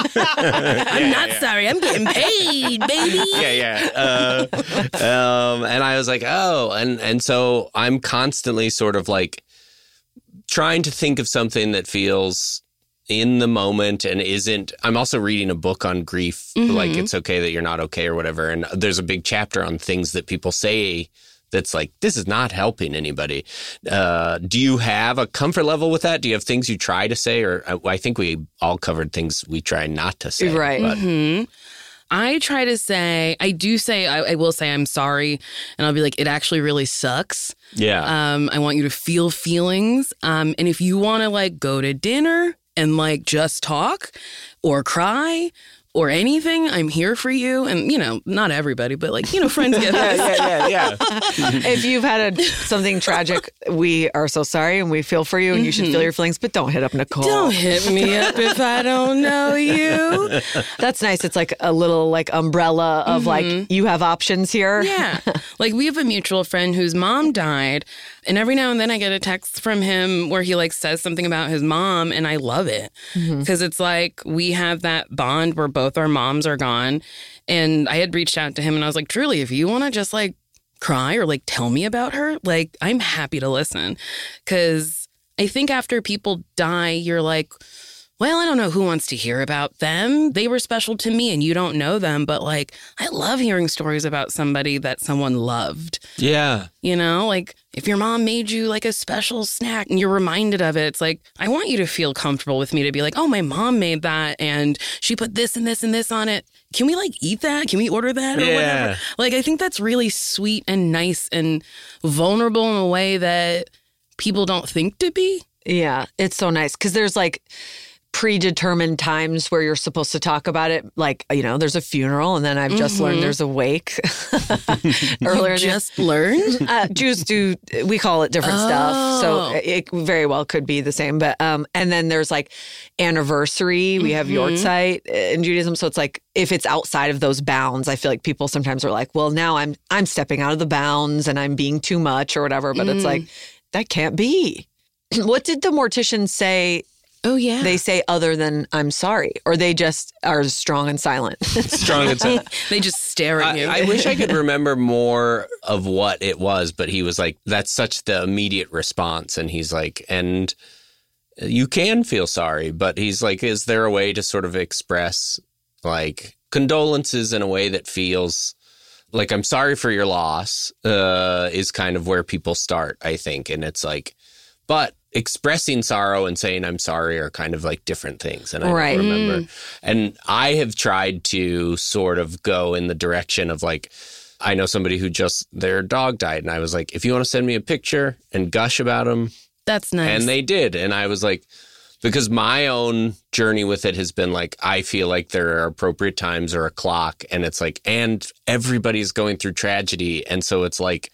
I'm not sorry. I'm getting paid, baby. Yeah, yeah. Uh, um, and I was like, oh, and and so I'm constantly sort of like trying to think of something that feels in the moment and isn't. I'm also reading a book on grief, like it's okay that you're not okay or whatever. And there's a big chapter on things that people say that's like, this is not helping anybody. Uh, do you have a comfort level with that? Do you have things you try to say? Or I, I think we all covered things we try not to say. Right. But, I try to say, I do say, I, I will say I'm sorry. And I'll be like, it actually really sucks. yeah. Um, I want you to feel feelings. Um, and if you want to like go to dinner and like just talk or cry or anything, I'm here for you. And, you know, not everybody, but like, you know, friends get yeah, this. yeah, yeah, yeah. If you've had a, something tragic, we are so sorry and we feel for you and you should feel your feelings, but don't hit up Nicole. Don't hit me up if I don't know you. That's nice. It's like a little like umbrella of like, you have options here. Yeah. Like we have a mutual friend whose mom died. And every now and then I get a text from him where he like says something about his mom. And I love it because it's like we have that bond where both our moms are gone. And I had reached out to him and I was like, truly, if you want to just like cry or like tell me about her, like I'm happy to listen. Because I think after people die, you're like, well, I don't know who wants to hear about them. They were special to me and you don't know them. But like, I love hearing stories about somebody that someone loved. Yeah. You know, like if your mom made you like a special snack and you're reminded of it, it's like, I want you to feel comfortable with me to be like, oh, my mom made that and she put this and this and this on it. Can we like eat that? Can we order that or yeah. whatever? Like, I think that's really sweet and nice and vulnerable in a way that people don't think to be. Yeah, it's so nice because there's like predetermined times where you're supposed to talk about it. Like, you know, there's a funeral and then I've just mm-hmm. learned there's a wake. Earlier, you just learned? Uh, Jews do, we call it different oh. stuff. So it very well could be the same. But, um, and then there's like anniversary. We have mm-hmm. Yortzeit in Judaism. So it's like, if it's outside of those bounds, I feel like people sometimes are like, well, now I'm, I'm stepping out of the bounds and I'm being too much or whatever. But mm. it's like, that can't be. What did the morticians say? Oh, yeah. They say other than I'm sorry, or they just are strong and silent. Strong and silent. They just stare at I, you. I wish I could remember more of what it was, but he was like, that's such the immediate response. And he's like, and you can feel sorry, but he's like, is there a way to sort of express like condolences in a way that feels like I'm sorry for your loss uh, is kind of where people start, I think. And it's like, but expressing sorrow and saying I'm sorry are kind of like different things. And I right. don't remember. Mm. And I have tried to sort of go in the direction of like, I know somebody who just, their dog died. And I was like, if you want to send me a picture and gush about him. That's nice. And they did. And I was like, because my own journey with it has been like, I feel like there are appropriate times or a clock. And it's like, and everybody's going through tragedy. And so it's like,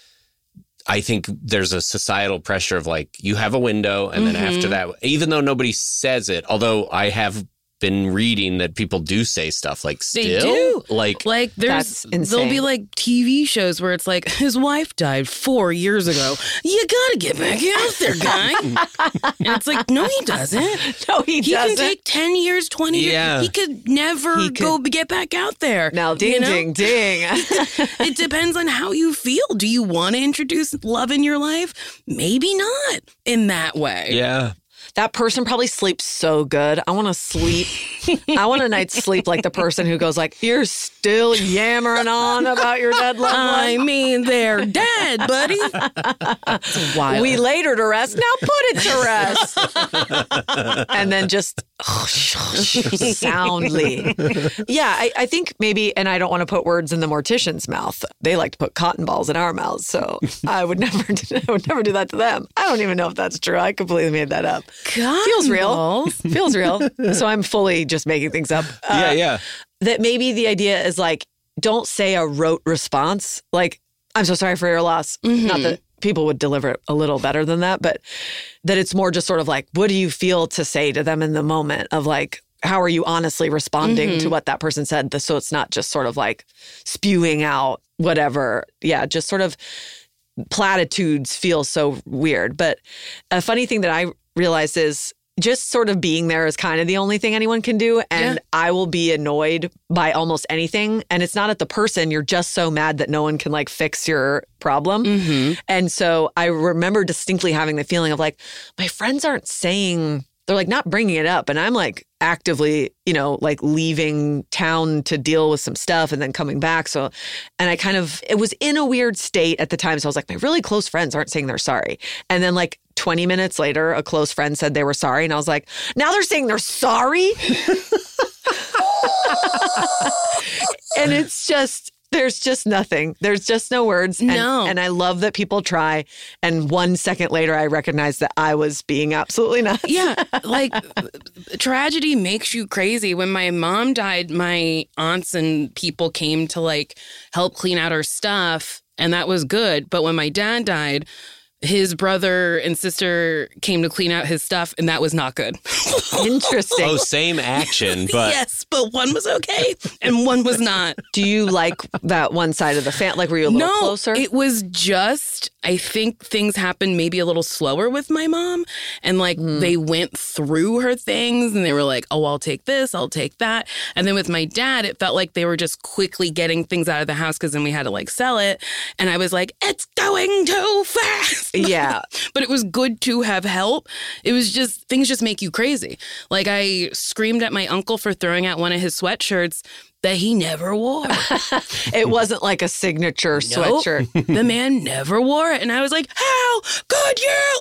I think there's a societal pressure of like, you have a window and then mm-hmm. after that, even though nobody says it, although I have been reading that people do say stuff like still. They do. Like, like there's, there'll be like T V shows where it's like, his wife died four years ago. You gotta get back out there, guy. And it's like, no, he doesn't. No, he, he doesn't. He can take ten years, twenty yeah. years. He could never he could... go get back out there. Now, ding, you know? ding, ding. It depends on how you feel. Do you want to introduce love in your life? Maybe not in that way. Yeah. That person probably sleeps so good. I want to sleep. I want a night's sleep like the person who goes like, you're still yammering on about your dead loved one. I mean, they're dead, buddy. It's wild. We laid her to rest. Now put it to rest. And then just soundly. Yeah, I, I think maybe, and I don't want to put words in the mortician's mouth. They like to put cotton balls in our mouths. So I would never, do, I would never do that to them. I don't even know if that's true. I completely made that up. God, feels real. Feels real. So I'm fully just making things up. Uh, yeah, yeah. That maybe the idea is like, don't say a rote response. Like, I'm so sorry for your loss. Mm-hmm. Not that people would deliver it a little better than that, but that it's more just sort of like, what do you feel to say to them in the moment of like, how are you honestly responding mm-hmm. to what that person said? So it's not just sort of like spewing out whatever. Yeah, just sort of platitudes feel so weird. But a funny thing that I realized is just sort of being there is kind of the only thing anyone can do. And yeah. I will be annoyed by almost anything. And it's not at the person. You're just so mad that no one can like fix your problem. Mm-hmm. And so I remember distinctly having the feeling of like, my friends aren't saying, they're like not bringing it up. And I'm like actively, you know, like leaving town to deal with some stuff and then coming back. So, and I kind of, it was in a weird state at the time. So I was like, my really close friends aren't saying they're sorry. And then like twenty minutes later, a close friend said they were sorry. And I was like, now they're saying they're sorry? And it's just, there's just nothing. There's just no words. And, no. and I love that people try. And one second later, I recognized that I was being absolutely nuts. Yeah. Like, tragedy makes you crazy. When my mom died, my aunts and people came to like help clean out her stuff. And that was good. But when my dad died, his brother and sister came to clean out his stuff, and that was not good. Interesting. Oh, same action, but... Yes, but one was okay, and one was not. Do you like that one side of the family? Like, were you a little no, closer? It was just, I think things happened maybe a little slower with my mom, and, like, mm. they went through her things, and they were like, oh, I'll take this, I'll take that. And then with my dad, it felt like they were just quickly getting things out of the house, because then we had to, like, sell it. And I was like, it's going too fast. Yeah. But it was good to have help. It was just, things just make you crazy. Like I screamed at my uncle for throwing out one of his sweatshirts that he never wore. It wasn't like a signature Nope. sweatshirt. The man never wore it. And I was like, how could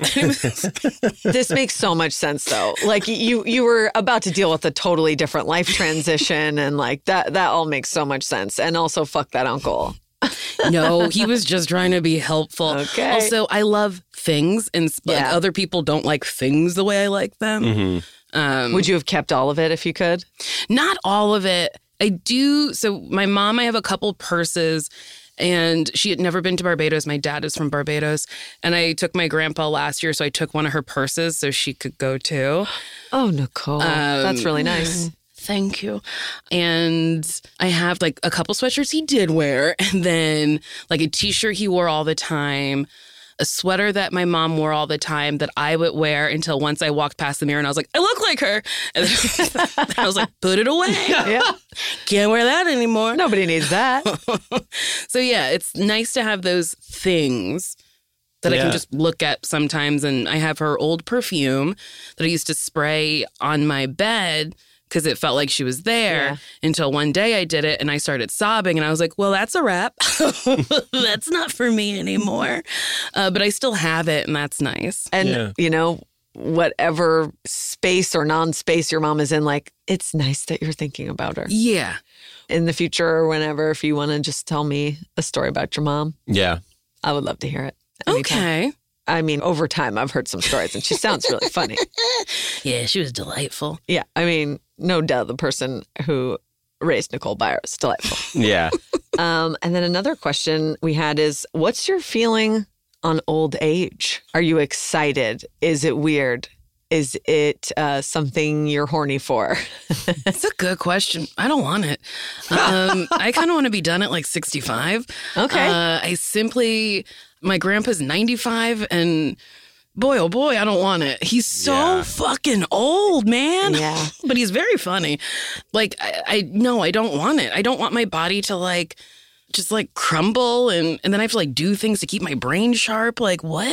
you? This makes so much sense, though. Like you, you were about to deal with a totally different life transition, and like that, that all makes so much sense. And also, fuck that uncle. No, he was just trying to be helpful. Okay. Also, I love things, and like, Yeah. other people don't like things the way I like them. Mm-hmm. Um, Would you have kept all of it if you could? Not all of it. I do. So my mom, I have a couple purses, and she had never been to Barbados. My dad is from Barbados. And I took my grandpa last year, so I took one of her purses so she could go too. Oh, Nicole. That's really nice. Thank you. And I have like a couple sweatshirts he did wear, and then like a t-shirt he wore all the time, a sweater that my mom wore all the time that I would wear until once I walked past the mirror and I was like, I look like her. And then I was like, put it away. Yeah. Can't wear that anymore. Nobody needs that. So yeah, it's nice to have those things that I Yeah. can just look at sometimes. And I have her old perfume that I used to spray on my bed because it felt like she was there, Yeah. until one day I did it and I started sobbing and I was like, well, that's a wrap. That's not for me anymore. Uh, but I still have it, and that's nice. And, Yeah. you know, whatever space or non-space your mom is in, like, it's nice that you're thinking about her. Yeah. In the future or whenever, if you want to just tell me a story about your mom, Yeah. I would love to hear it. anytime. Okay. I mean, over time, I've heard some stories, and she sounds really funny. Yeah, she was delightful. Yeah, I mean, no doubt the person who raised Nicole Byer is delightful. Yeah. Um, and then another question we had is, what's your feeling on old age? Are you excited? Is it weird? Is it uh, something you're horny for? That's a good question. I don't want it. Um, I kind of want to be done at like sixty-five. Okay. Uh, I simply, my grandpa's ninety-five, and boy, oh boy, I don't want it. He's so Yeah. fucking old, man. Yeah. But he's very funny. Like, I, I, no, I don't want it. I don't want my body to like, just like crumble, and, and then I have to like do things to keep my brain sharp. Like, what?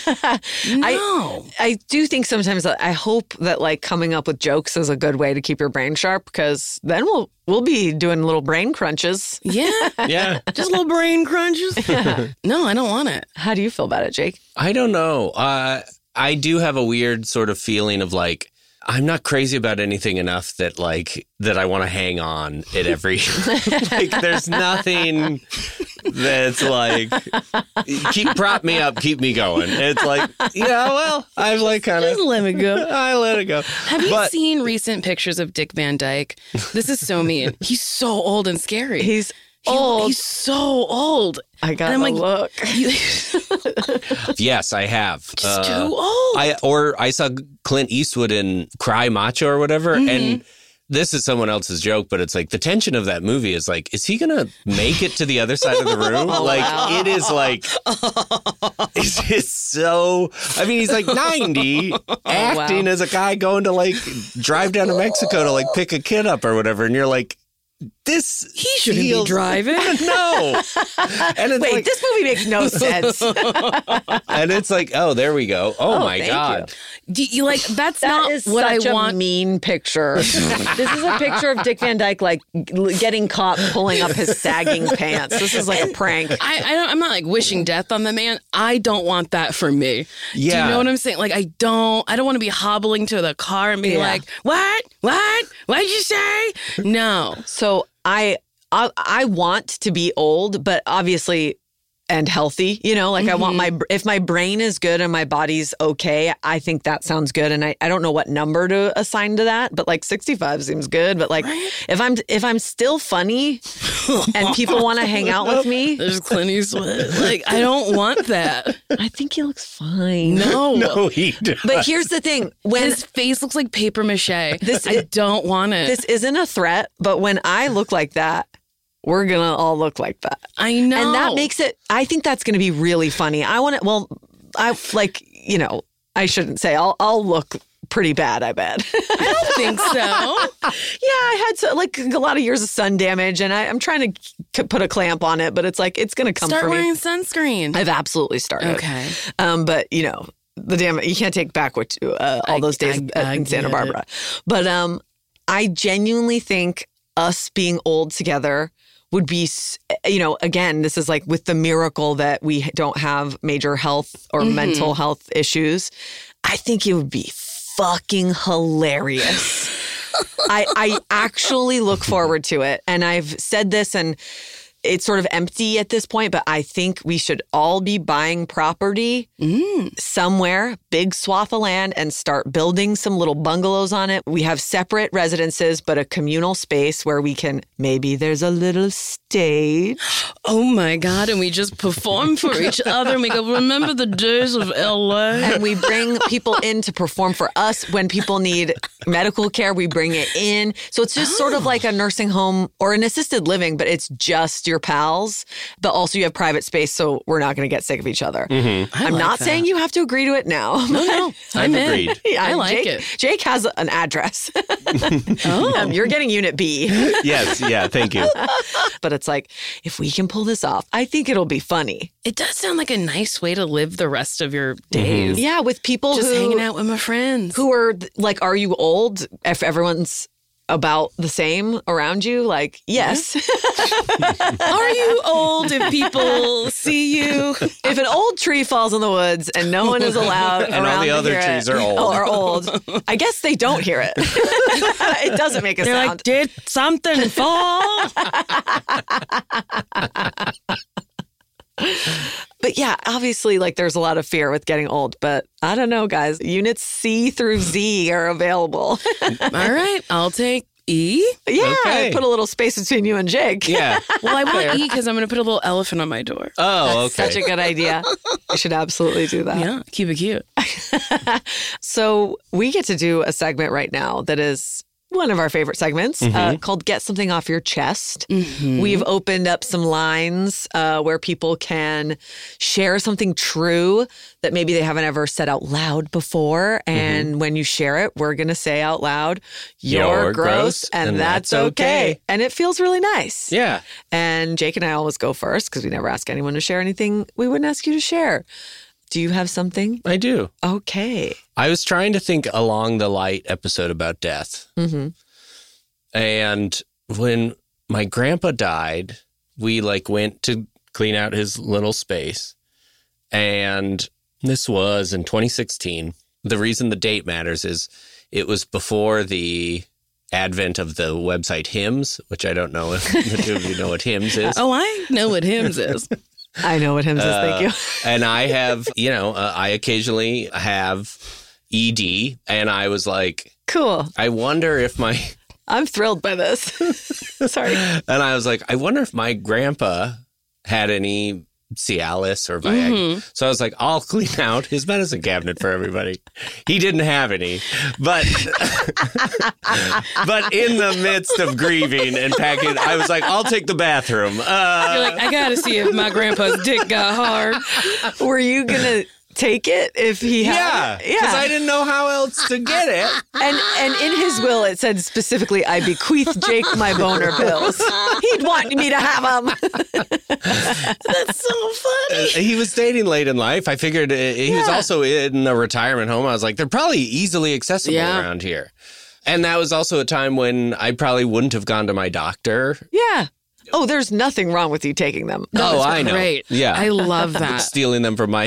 No. I do think sometimes that I hope that like coming up with jokes is a good way to keep your brain sharp, because then we'll we'll be doing little brain crunches. Yeah. Yeah. Just little brain crunches. No, I don't want it. How do you feel about it, Jake? I don't know. Uh, I do have a weird sort of feeling of like, I'm not crazy about anything enough that like that I want to hang on at every like there's nothing that's like keep prop me up, keep me going. It's like, yeah, well, I've like kind of Just let me go. I let it go. Have you But- seen recent pictures of Dick Van Dyke? This is so mean. He's so old and scary. He's He- old. He's so old. I got And I'm to like, look. You, Yes, I have. he's Uh, too old. I or I saw Clint Eastwood in Cry Macho or whatever, Mm-hmm. and this is someone else's joke, but it's like the tension of that movie is like, is he gonna make it to the other side of the room? Like it is like, it's, it's so. I mean, he's like ninety, acting as a guy going to like drive down to Mexico to like pick a kid up or whatever, and you're like, this he shouldn't feels- be driving. No, and it's Wait, like, this movie makes no sense. and it's like, oh, there we go. Oh, Oh, my thank god. Do you like that's That not is what such I a want. mean picture. This is a picture of Dick Van Dyke like g- getting caught pulling up his sagging pants. This is like a prank. I, I don't, I'm not like wishing death on the man. I don't want that for me. Do Yeah. you know what I'm saying? Like I don't. I don't want to be hobbling to the car and be Yeah. like, "What? What? What'd you say?" No. So I, I I want to be old, but obviously and healthy, you know, like I want my, if my brain is good and my body's okay, I think that sounds good. And I, I don't know what number to assign to that, but like sixty-five seems good. But like if I'm, if I'm still funny and people want to hang out with me, There's Clint Eastwood. Like I don't want that. I think he looks fine. No. No, he does. But here's the thing, when His face looks like paper mache. This I is- don't want it. this isn't a threat, but when I look like that, we're going to all look like that. I know. And that makes it, I think that's going to be really funny. I want to, well, I like, you know, I shouldn't say I'll, I'll look pretty bad, I bet. I don't think so. Yeah, I had so, like a lot of years of sun damage, and I, I'm trying to c- put a clamp on it, but it's like, it's going to come Start for me. wearing sunscreen. I've absolutely started. Okay. Um, but, you know, the damn, you can't take back what uh, all I- those days I- I in Santa get Barbara. But um, I genuinely think us being old together would be, you know, again, this is like with the miracle that we don't have major health or Mm-hmm. mental health issues. I think it would be fucking hilarious. I, I actually look forward to it. And I've said this, and it's sort of empty at this point, but I think we should all be buying property Mm. somewhere, big swath of land, and start building some little bungalows on it. We have separate residences, but a communal space where we can, maybe there's a little stage. Oh my God. And we just perform for each other. And we go, remember the days of L A? And we bring people in to perform for us. When people need medical care, we bring it in. So it's just sort of like a nursing home or an assisted living, but it's just your pals. But also you have private space, so we're not going to get sick of each other. Mm-hmm. I I'm like not that. saying you have to agree to it now. No, no. I'm in. agreed. Yeah, I like Jake, it. Jake has an address. Oh. Um, you're getting Unit B. Yes, yeah, thank you. But it's like, if we can pull this off, I think it'll be funny. It does sound like a nice way to live the rest of your days. Yeah, with people Just who, hanging out with my friends. who are like, are you old? If everyone's about the same around you, like, yes. Are you old if people see you? If an old tree falls in the woods and no one is allowed And all around the to other hear trees it, are old. Are old. I guess they don't hear it. It doesn't make a They're sound. like, did something fall? But yeah, obviously, like there's a lot of fear with getting old. But I don't know, guys. Units C through Z are available. All right, I'll take E. Yeah, Okay. put a little space between you and Jake. Yeah. Well, I want E because I'm going to put a little elephant on my door. Oh, okay. Such a good idea. I should absolutely do that. Yeah, keep it cute. So we get to do a segment right now that is one of our favorite segments uh, called Get Something Off Your Chest. We've opened up some lines uh, where people can share something true that maybe they haven't ever said out loud before. And when you share it, we're going to say out loud, you're, You're gross, gross, and, and that's, that's okay. okay. And it feels really nice. Yeah. And Jake and I always go first because we never ask anyone to share anything we wouldn't ask you to share. Do you have something? I do. Okay. I was trying to think along the light episode about death. Mm-hmm. And when my grandpa died, we like went to clean out his little space. And this was in twenty sixteen. The reason the date matters is it was before the advent of the website Hymns, which I don't know if the two of you know what Hymns is. Oh, I know what hymns is. I know what hymns is. Thank you. Uh, and I have, you know, uh, I occasionally have E D. And I was like, Cool. I wonder if my... I'm thrilled by this. Sorry. And I was like, I wonder if my grandpa had any Cialis or Viagra. Mm-hmm. So I was like, I'll clean out his medicine cabinet for everybody. He didn't have any. But but in the midst of grieving and packing, I was like, I'll take the bathroom. Uh, You're like, I got to see if my grandpa's dick got hard. Were you going to take it if he yeah. had Because I didn't know how else to get it. And and in his will, it said specifically, I bequeath Jake my boner pills. He'd want me to have them. That's so funny. Uh, he was dating late in life. I figured uh, he was Yeah. also in a retirement home. I was like, they're probably easily accessible Yeah. around here. And that was also a time when I probably wouldn't have gone to my doctor. Yeah. Oh, there's nothing wrong with you taking them. Oh, That's I know. Great. Yeah. I love that. Stealing them from my...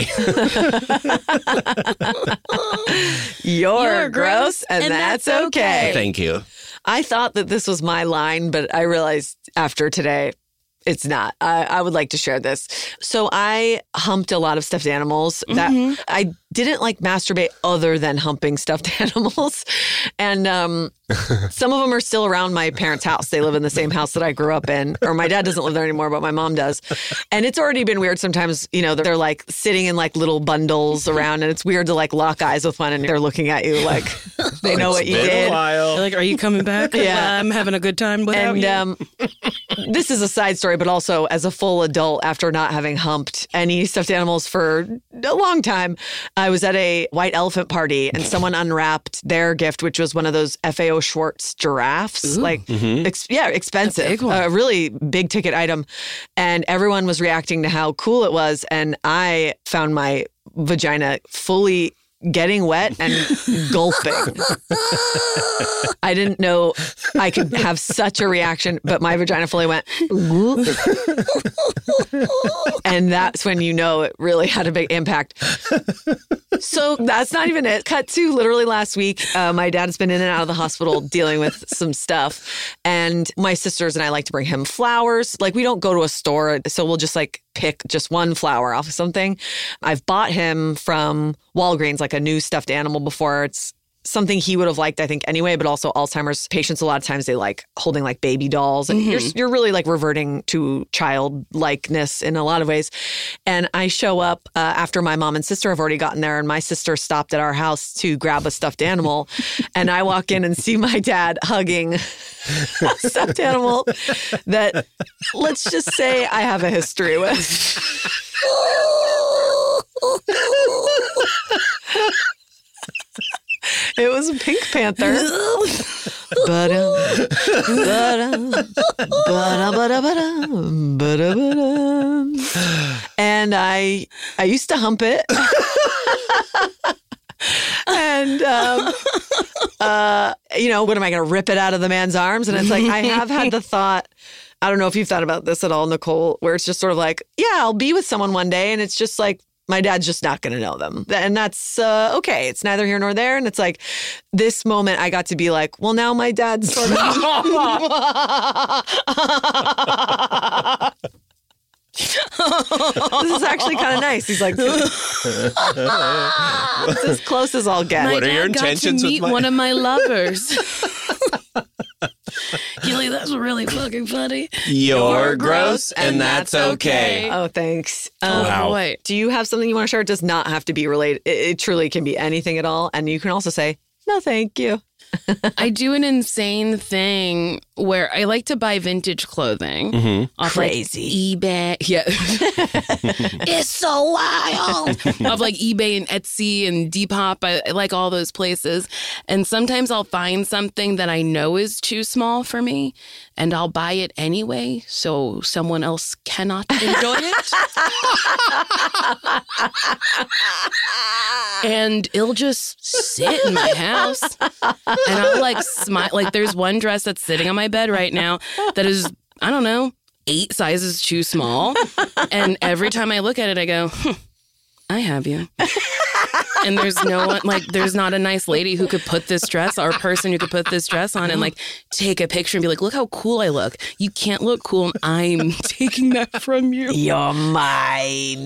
You're, You're gross, and, that's, okay. Thank you. I thought that this was my line, but I realized after today, it's not. I, I would like to share this. So I humped a lot of stuffed animals. That I didn't like masturbate other than humping stuffed animals. And um, some of them are still around my parents' house. They live in the same house that I grew up in. Or my dad doesn't live there anymore, but my mom does. And it's already been weird sometimes, you know, they're like sitting in like little bundles around, and it's weird to like lock eyes with one and they're looking at you like they know what you Been did. a while. They're like, are you coming back? Yeah. I'm having a good time without And you. um, this is a side story, but also as a full adult, after not having humped any stuffed animals for a long time, I was at a white elephant party and someone unwrapped their gift, which was one of those F A O Schwartz giraffes. Ooh. Like, mm-hmm. ex- yeah, expensive. A, a really big ticket item. And everyone was reacting to how cool it was. And I found my vagina fully getting wet and gulping. I didn't know I could have such a reaction, but my vagina fully went. And that's when you know it really had a big impact. So that's not even it. Cut to literally last week. Uh, my dad's been in and out of the hospital dealing with some stuff. And my sisters and I like to bring him flowers. Like, we don't go to a store, so we'll just like pick just one flower off of something. I've bought him from Walgreens, like a new stuffed animal before. It's something he would have liked, I think, anyway, but also Alzheimer's patients, a lot of times they like holding like baby dolls. And mm-hmm. you're, you're really like reverting to childlikeness in a lot of ways. And I show up uh, after my mom and sister have already gotten there, and my sister stopped at our house to grab a stuffed animal. And I walk in and see my dad hugging a stuffed animal that, let's just say, I have a history with. It was a Pink Panther. Ba-dum, ba-dum, ba-dum, ba-dum, ba-dum. And I I used to hump it. And, um, uh, you know, what am I going to rip it out of the man's arms? And it's like, I have had the thought, I don't know if you've thought about this at all, Nicole, where it's just sort of like, yeah, I'll be with someone one day. And it's just like, my dad's just not going to know them. And that's uh, okay. It's neither here nor there. And it's like, this moment I got to be like, well, now my dad's sort of... This is actually kind of nice. He's like, it's as close as I'll get. My what are your dad intentions got to meet with my... one of my lovers. Gilly, that's really fucking funny. You're gross, and that's okay. Oh, thanks. Um, wow. Boy. Do you have something you want to share? It does not have to be related. It, it truly can be anything at all. And you can also say, no, thank you. I do an insane thing where I like to buy vintage clothing Mm-hmm. off Crazy. like eBay. Yeah. It's so wild. Off like eBay and Etsy and Depop. I, I like all those places. And sometimes I'll find something that I know is too small for me, and I'll buy it anyway so someone else cannot enjoy it. And it'll just sit in my house. And I'll like smile. Like, there's one dress that's sitting on my bed right now that is, I don't know, eight sizes too small. And every time I look at it, I go, hmm, I have you. And there's no one, like, there's not a nice lady who could put this dress or person who could put this dress on and like take a picture and be like, look how cool I look. You can't look cool, and I'm taking that from you. You're mine.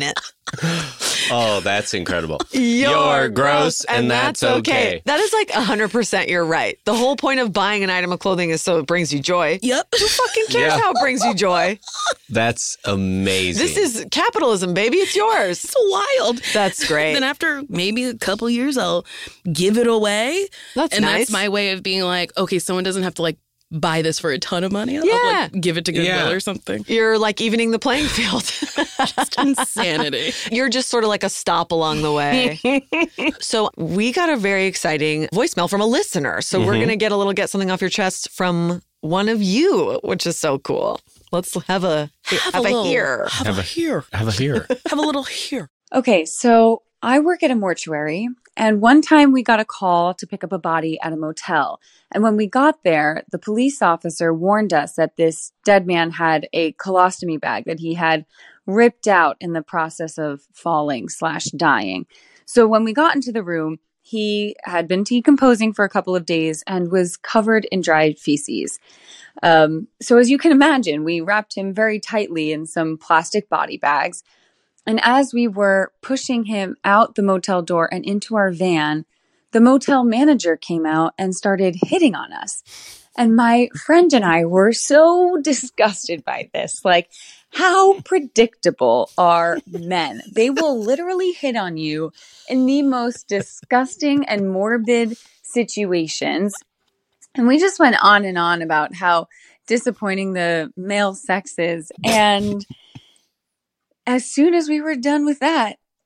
Oh, that's incredible. You're, You're gross, and, and that's, that's okay. okay. That is like one hundred percent you're right. The whole point of buying an item of clothing is so it brings you joy. Yep. Who fucking cares Yeah. how it brings you joy? That's amazing. This is capitalism, baby. It's yours. It's wild. That's great. Then after maybe a couple years, I'll give it away. That's and nice. that's my way of being like, okay, someone doesn't have to like buy this for a ton of money. I'll Yeah. like give it to Goodwill Yeah. or something. You're like evening the playing field. Just insanity. You're just sort of like a stop along the way. So we got a very exciting voicemail from a listener. So Mm-hmm. we're going to get a little get something off your chest from one of you, which is so cool. Let's have a have, a a, little- hear. Have, Have a a- here. Have a here. Have a little here. Okay, so I work at a mortuary, and one time we got a call to pick up a body at a motel. And when we got there, the police officer warned us that this dead man had a colostomy bag that he had ripped out in the process of falling slash dying. So when we got into the room, he had been decomposing for a couple of days and was covered in dried feces. Um, so as you can imagine, we wrapped him very tightly in some plastic body bags. And as we were pushing him out the motel door and into our van, the motel manager came out and started hitting on us. And my friend and I were so disgusted by this. Like, how predictable are men? They will literally hit on you in the most disgusting and morbid situations. And we just went on and on about how disappointing the male sex is. And as soon as we were done with that,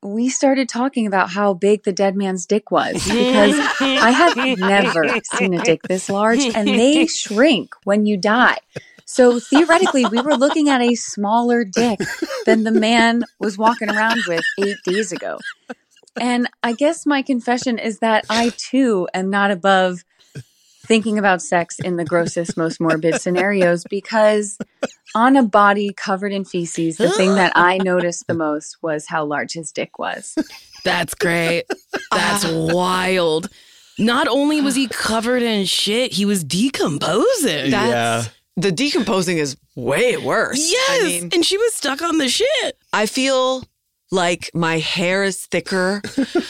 we started talking about how big the dead man's dick was because I have never seen a dick this large, and they shrink when you die. So theoretically, we were looking at a smaller dick than the man was walking around with eight days ago. And I guess my confession is that I, too, am not above thinking about sex in the grossest, most morbid scenarios, because on a body covered in feces, the thing that I noticed the most was how large his dick was. That's great. That's wild. Not only was he covered in shit, he was decomposing. That's, yeah. The decomposing is way worse. Yes. I mean, and she was stuck on the shit. I feel like my hair is thicker.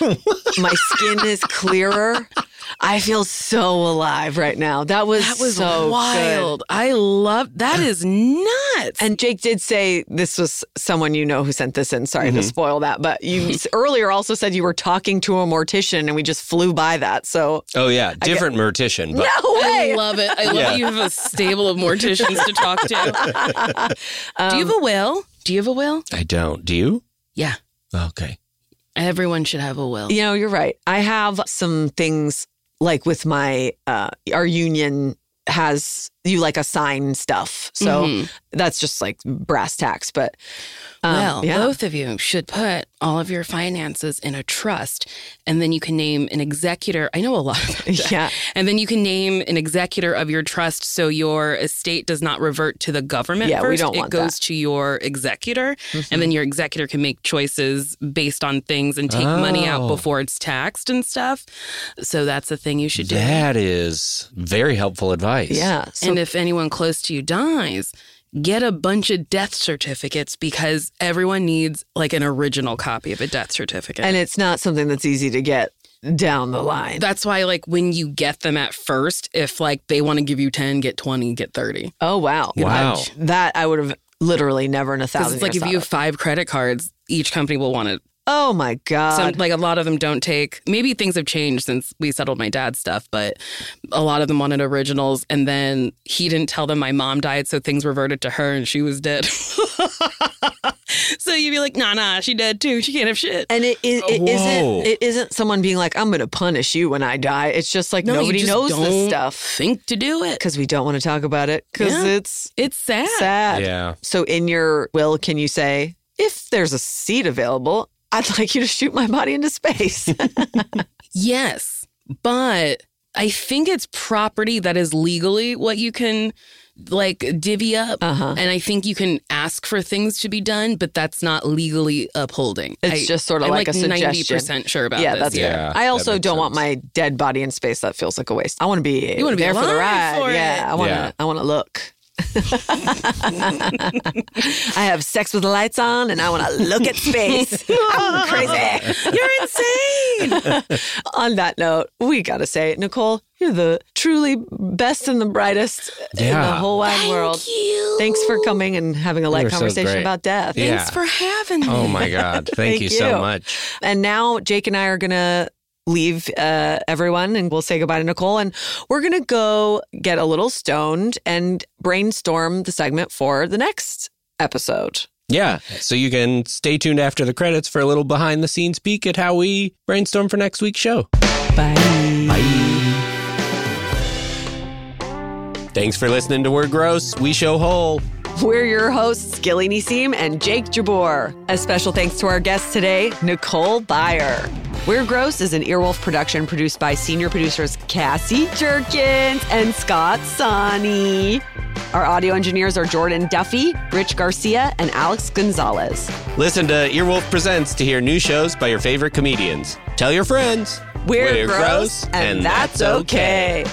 My skin is clearer. I feel so alive right now. That was that was so wild. Good. I love that. Is nuts. And Jake did say this was someone you know who sent this in. Sorry mm-hmm. to spoil that, but you earlier also said you were talking to a mortician, and we just flew by that. So oh yeah, different get, mortician. But. No way. I love it. I love yeah. that you have a stable of morticians to talk to. um, Do you have a will? Do you have a will? I don't. Do you? Yeah. Okay. Everyone should have a will. You know, you're right. I have some things. Like with my, uh, our union has, you like assign stuff. So mm-hmm. that's just like brass tacks. But um, well, yeah. both of you should put all of your finances in a trust, and then you can name an executor. I know a lot about that. Yeah. And then you can name an executor of your trust so your estate does not revert to the government yeah, first. We don't it want goes that. to your executor, mm-hmm. and then your executor can make choices based on things and take oh. money out before it's taxed and stuff. So that's the thing you should do. That is very helpful advice. Yeah. So, and if anyone close to you dies, get a bunch of death certificates, because everyone needs like an original copy of a death certificate. And it's not something that's easy to get down the line. That's why, like, when you get them at first, if like they want to give you ten, get twenty, get thirty. Oh, wow. Wow. That, that I would have literally never in a thousand years. It's like if you have five credit cards, each company will want it. Oh, my God. Some, like a lot of them don't take, maybe things have changed since we settled my dad's stuff, but a lot of them wanted originals. And then he didn't tell them my mom died, so things reverted to her and she was dead. So you'd be like, nah, nah, she dead too. She can't have shit. And it, it, it isn't it isn't someone being like, I'm going to punish you when I die. It's just like, no, nobody just knows don't this stuff. Think to do it. Because we don't want to talk about it. Because yeah. it's it's sad. sad. Yeah. So in your will, can you say, if there's a seat available, I'd like you to shoot my body into space? Yes, but I think it's property that is legally what you can like divvy up. Uh-huh. And I think you can ask for things to be done, but that's not legally upholding. It's I, just sort of I'm like, like a suggestion. ninety percent sure about yeah, this. That's yeah, fair. I also don't sense. want my dead body in space. That feels like a waste. I want to be you want to be there for the ride. For yeah, it. I want to. Yeah. I want to look. I have sex with the lights on, and I want to look at space. I'm crazy. You're insane. On that note, we got to say, Nicole, you're the truly best and the brightest yeah. in the whole wide Thank world. You. Thanks for coming and having a light You're conversation so about death. Yeah. Thanks for having me. Oh, my God. Thank, Thank you, you so much. And now Jake and I are going to leave uh, everyone, and we'll say goodbye to Nicole. And we're going to go get a little stoned and brainstorm the segment for the next episode. Yeah. So you can stay tuned after the credits for a little behind the scenes peek at how we brainstorm for next week's show. Bye. Bye. Thanks for listening to We're Gross, We Show Whole. We're your hosts, Gilly Nissim and Jake Jabbour. A special thanks to our guest today, Nicole Byer. We're Gross is an Earwolf production produced by senior producers Cassie Jerkins and Scott Sonny. Our audio engineers are Jordan Duffy, Rich Garcia, and Alex Gonzalez. Listen to Earwolf Presents to hear new shows by your favorite comedians. Tell your friends. We're, We're gross, gross, and, and that's okay.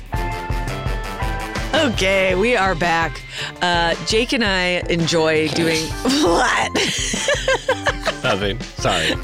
Okay, we are back. Uh, Jake and I enjoy doing... What? Nothing. Sorry.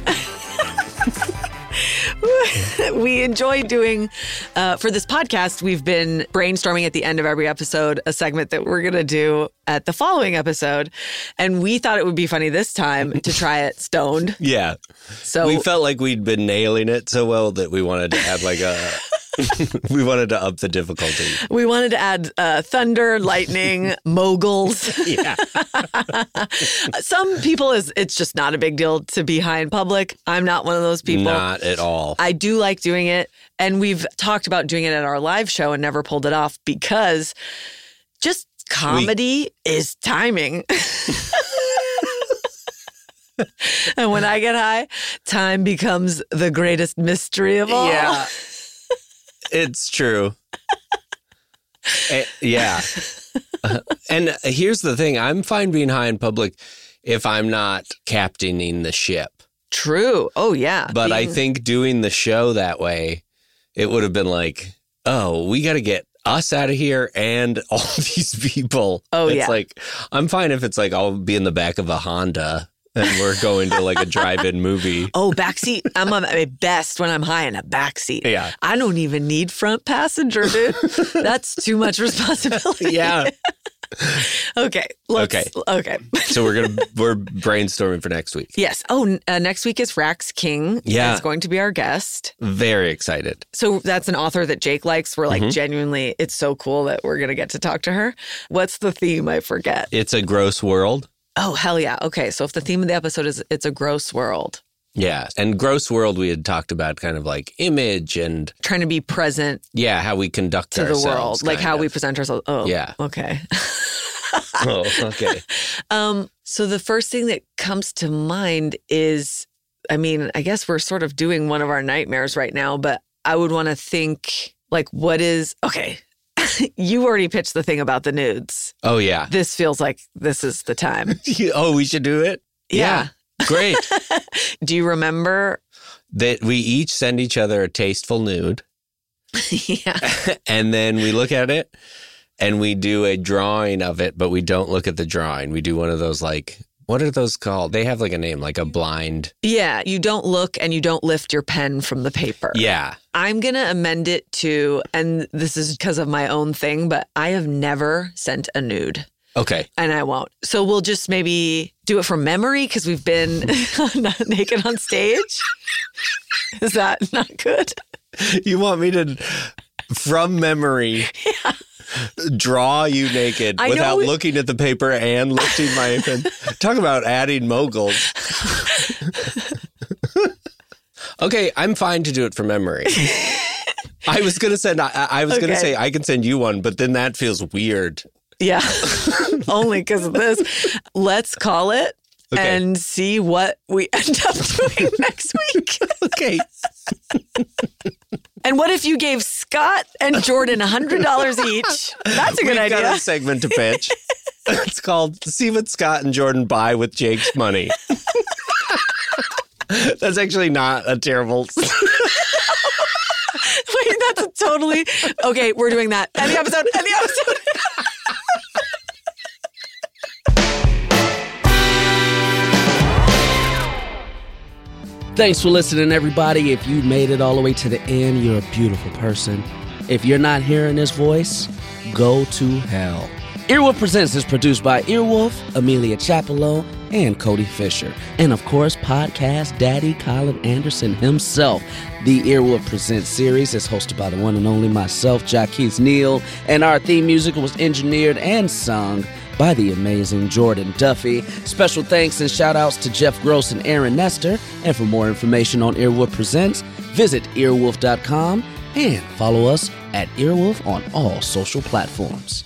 We enjoy doing, uh, for this podcast, we've been brainstorming at the end of every episode a segment that we're going to do at the following episode. And we thought it would be funny this time to try it stoned. Yeah. So we felt like we'd been nailing it so well that we wanted to add like a We wanted to up the difficulty. We wanted to add uh, thunder, lightning, moguls. Yeah. Some people, is it's just not a big deal to be high in public. I'm not one of those people. Not at all. I do like doing it. And we've talked about doing it at our live show and never pulled it off because just comedy we- is timing. And when I get high, time becomes the greatest mystery of all. Yeah. It's true. uh, yeah. Uh, and here's the thing. I'm fine being high in public if I'm not captaining the ship. True. Oh, yeah. But being... I think doing the show that way, it would have been like, oh, we got to get us out of here and all these people. Oh, it's yeah. It's like, I'm fine if it's like I'll be in the back of a Honda and we're going to like a drive-in movie. Oh, backseat. I'm at my best when I'm high in a backseat. Yeah. I don't even need front passenger, dude. That's too much responsibility. Yeah. Okay. Let's, okay. Okay. So we're gonna we're brainstorming for next week. Yes. Oh, uh, next week is Rax King. Yeah. It's going to be our guest. Very excited. So that's an author that Jake likes. We're like, mm-hmm. genuinely, it's so cool that we're going to get to talk to her. What's the theme? I forget. It's a gross world. Oh, hell yeah. Okay. So if the theme of the episode is it's a gross world. Yeah. And gross world, we had talked about kind of like image and trying to be present. Yeah. How we conduct to ourselves. The world. Like how of. we present ourselves. Oh, yeah. Okay. Oh, okay. Um, so the first thing that comes to mind is, I mean, I guess we're sort of doing one of our nightmares right now, but I would want to think like, what is, okay. You already pitched the thing about the nudes. Oh, yeah. This feels like this is the time. Oh, we should do it? Yeah. yeah. Great. Do you remember? That we each send each other a tasteful nude. Yeah. And then we look at it and we do a drawing of it, but we don't look at the drawing. We do one of those like, what are those called? They have like a name, like a blind. Yeah. You don't look and you don't lift your pen from the paper. Yeah. I'm going to amend it to, and this is because of my own thing, but I have never sent a nude. Okay. And I won't. So we'll just maybe do it from memory because we've been naked on stage. Is that not good? You want me to, from memory, yeah. draw you naked I without we- looking at the paper and lifting my pen? Talk about adding moguls. Okay, I'm fine to do it from memory. I was going to send, I, I was okay. going to say I can send you one, but then that feels weird. Yeah, only because of this. Let's call it okay. and see what we end up doing next week. Okay. And what if you gave Scott and Jordan one hundred dollars each? That's a good We've idea. We've got a segment to pitch. It's called See What Scott and Jordan Buy with Jake's Money. That's actually not a terrible... Wait, that's a totally... Okay, we're doing that. End the episode. End the episode. Thanks for listening, everybody. If you made it all the way to the end, you're a beautiful person. If you're not hearing this voice, go to hell. Earwolf Presents is produced by Earwolf, Amelia Chapello, and Cody Fisher. And of course, podcast daddy Colin Anderson himself. The Earwolf Presents series is hosted by the one and only myself, Jaquez Neal, and our theme music was engineered and sung by the amazing Jordan Duffy. Special thanks and shout outs to Jeff Gross and Aaron Nestor. And for more information on Earwolf Presents, visit earwolf dot com and follow us at Earwolf on all social platforms.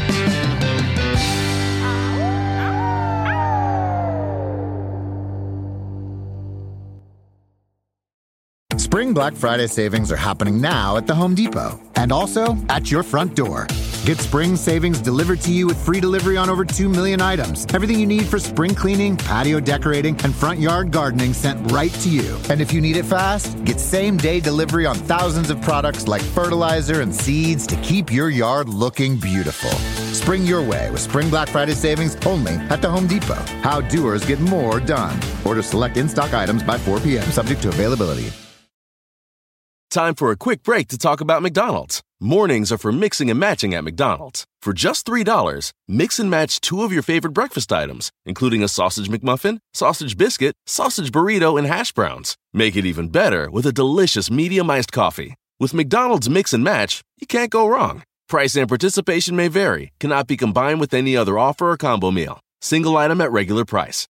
Spring Black Friday savings are happening now at the Home Depot and also at your front door. Get spring savings delivered to you with free delivery on over two million items. Everything you need for spring cleaning, patio decorating, and front yard gardening sent right to you. And if you need it fast, get same-day delivery on thousands of products like fertilizer and seeds to keep your yard looking beautiful. Spring your way with Spring Black Friday savings only at the Home Depot. How doers get more done. Order select in-stock items by four p.m. subject to availability. Time for a quick break to talk about McDonald's. Mornings are for mixing and matching at McDonald's. For just three dollars, mix and match two of your favorite breakfast items, including a sausage McMuffin, sausage biscuit, sausage burrito, and hash browns. Make it even better with a delicious medium iced coffee. With McDonald's Mix and Match, you can't go wrong. Price and participation may vary. Cannot be combined with any other offer or combo meal. Single item at regular price.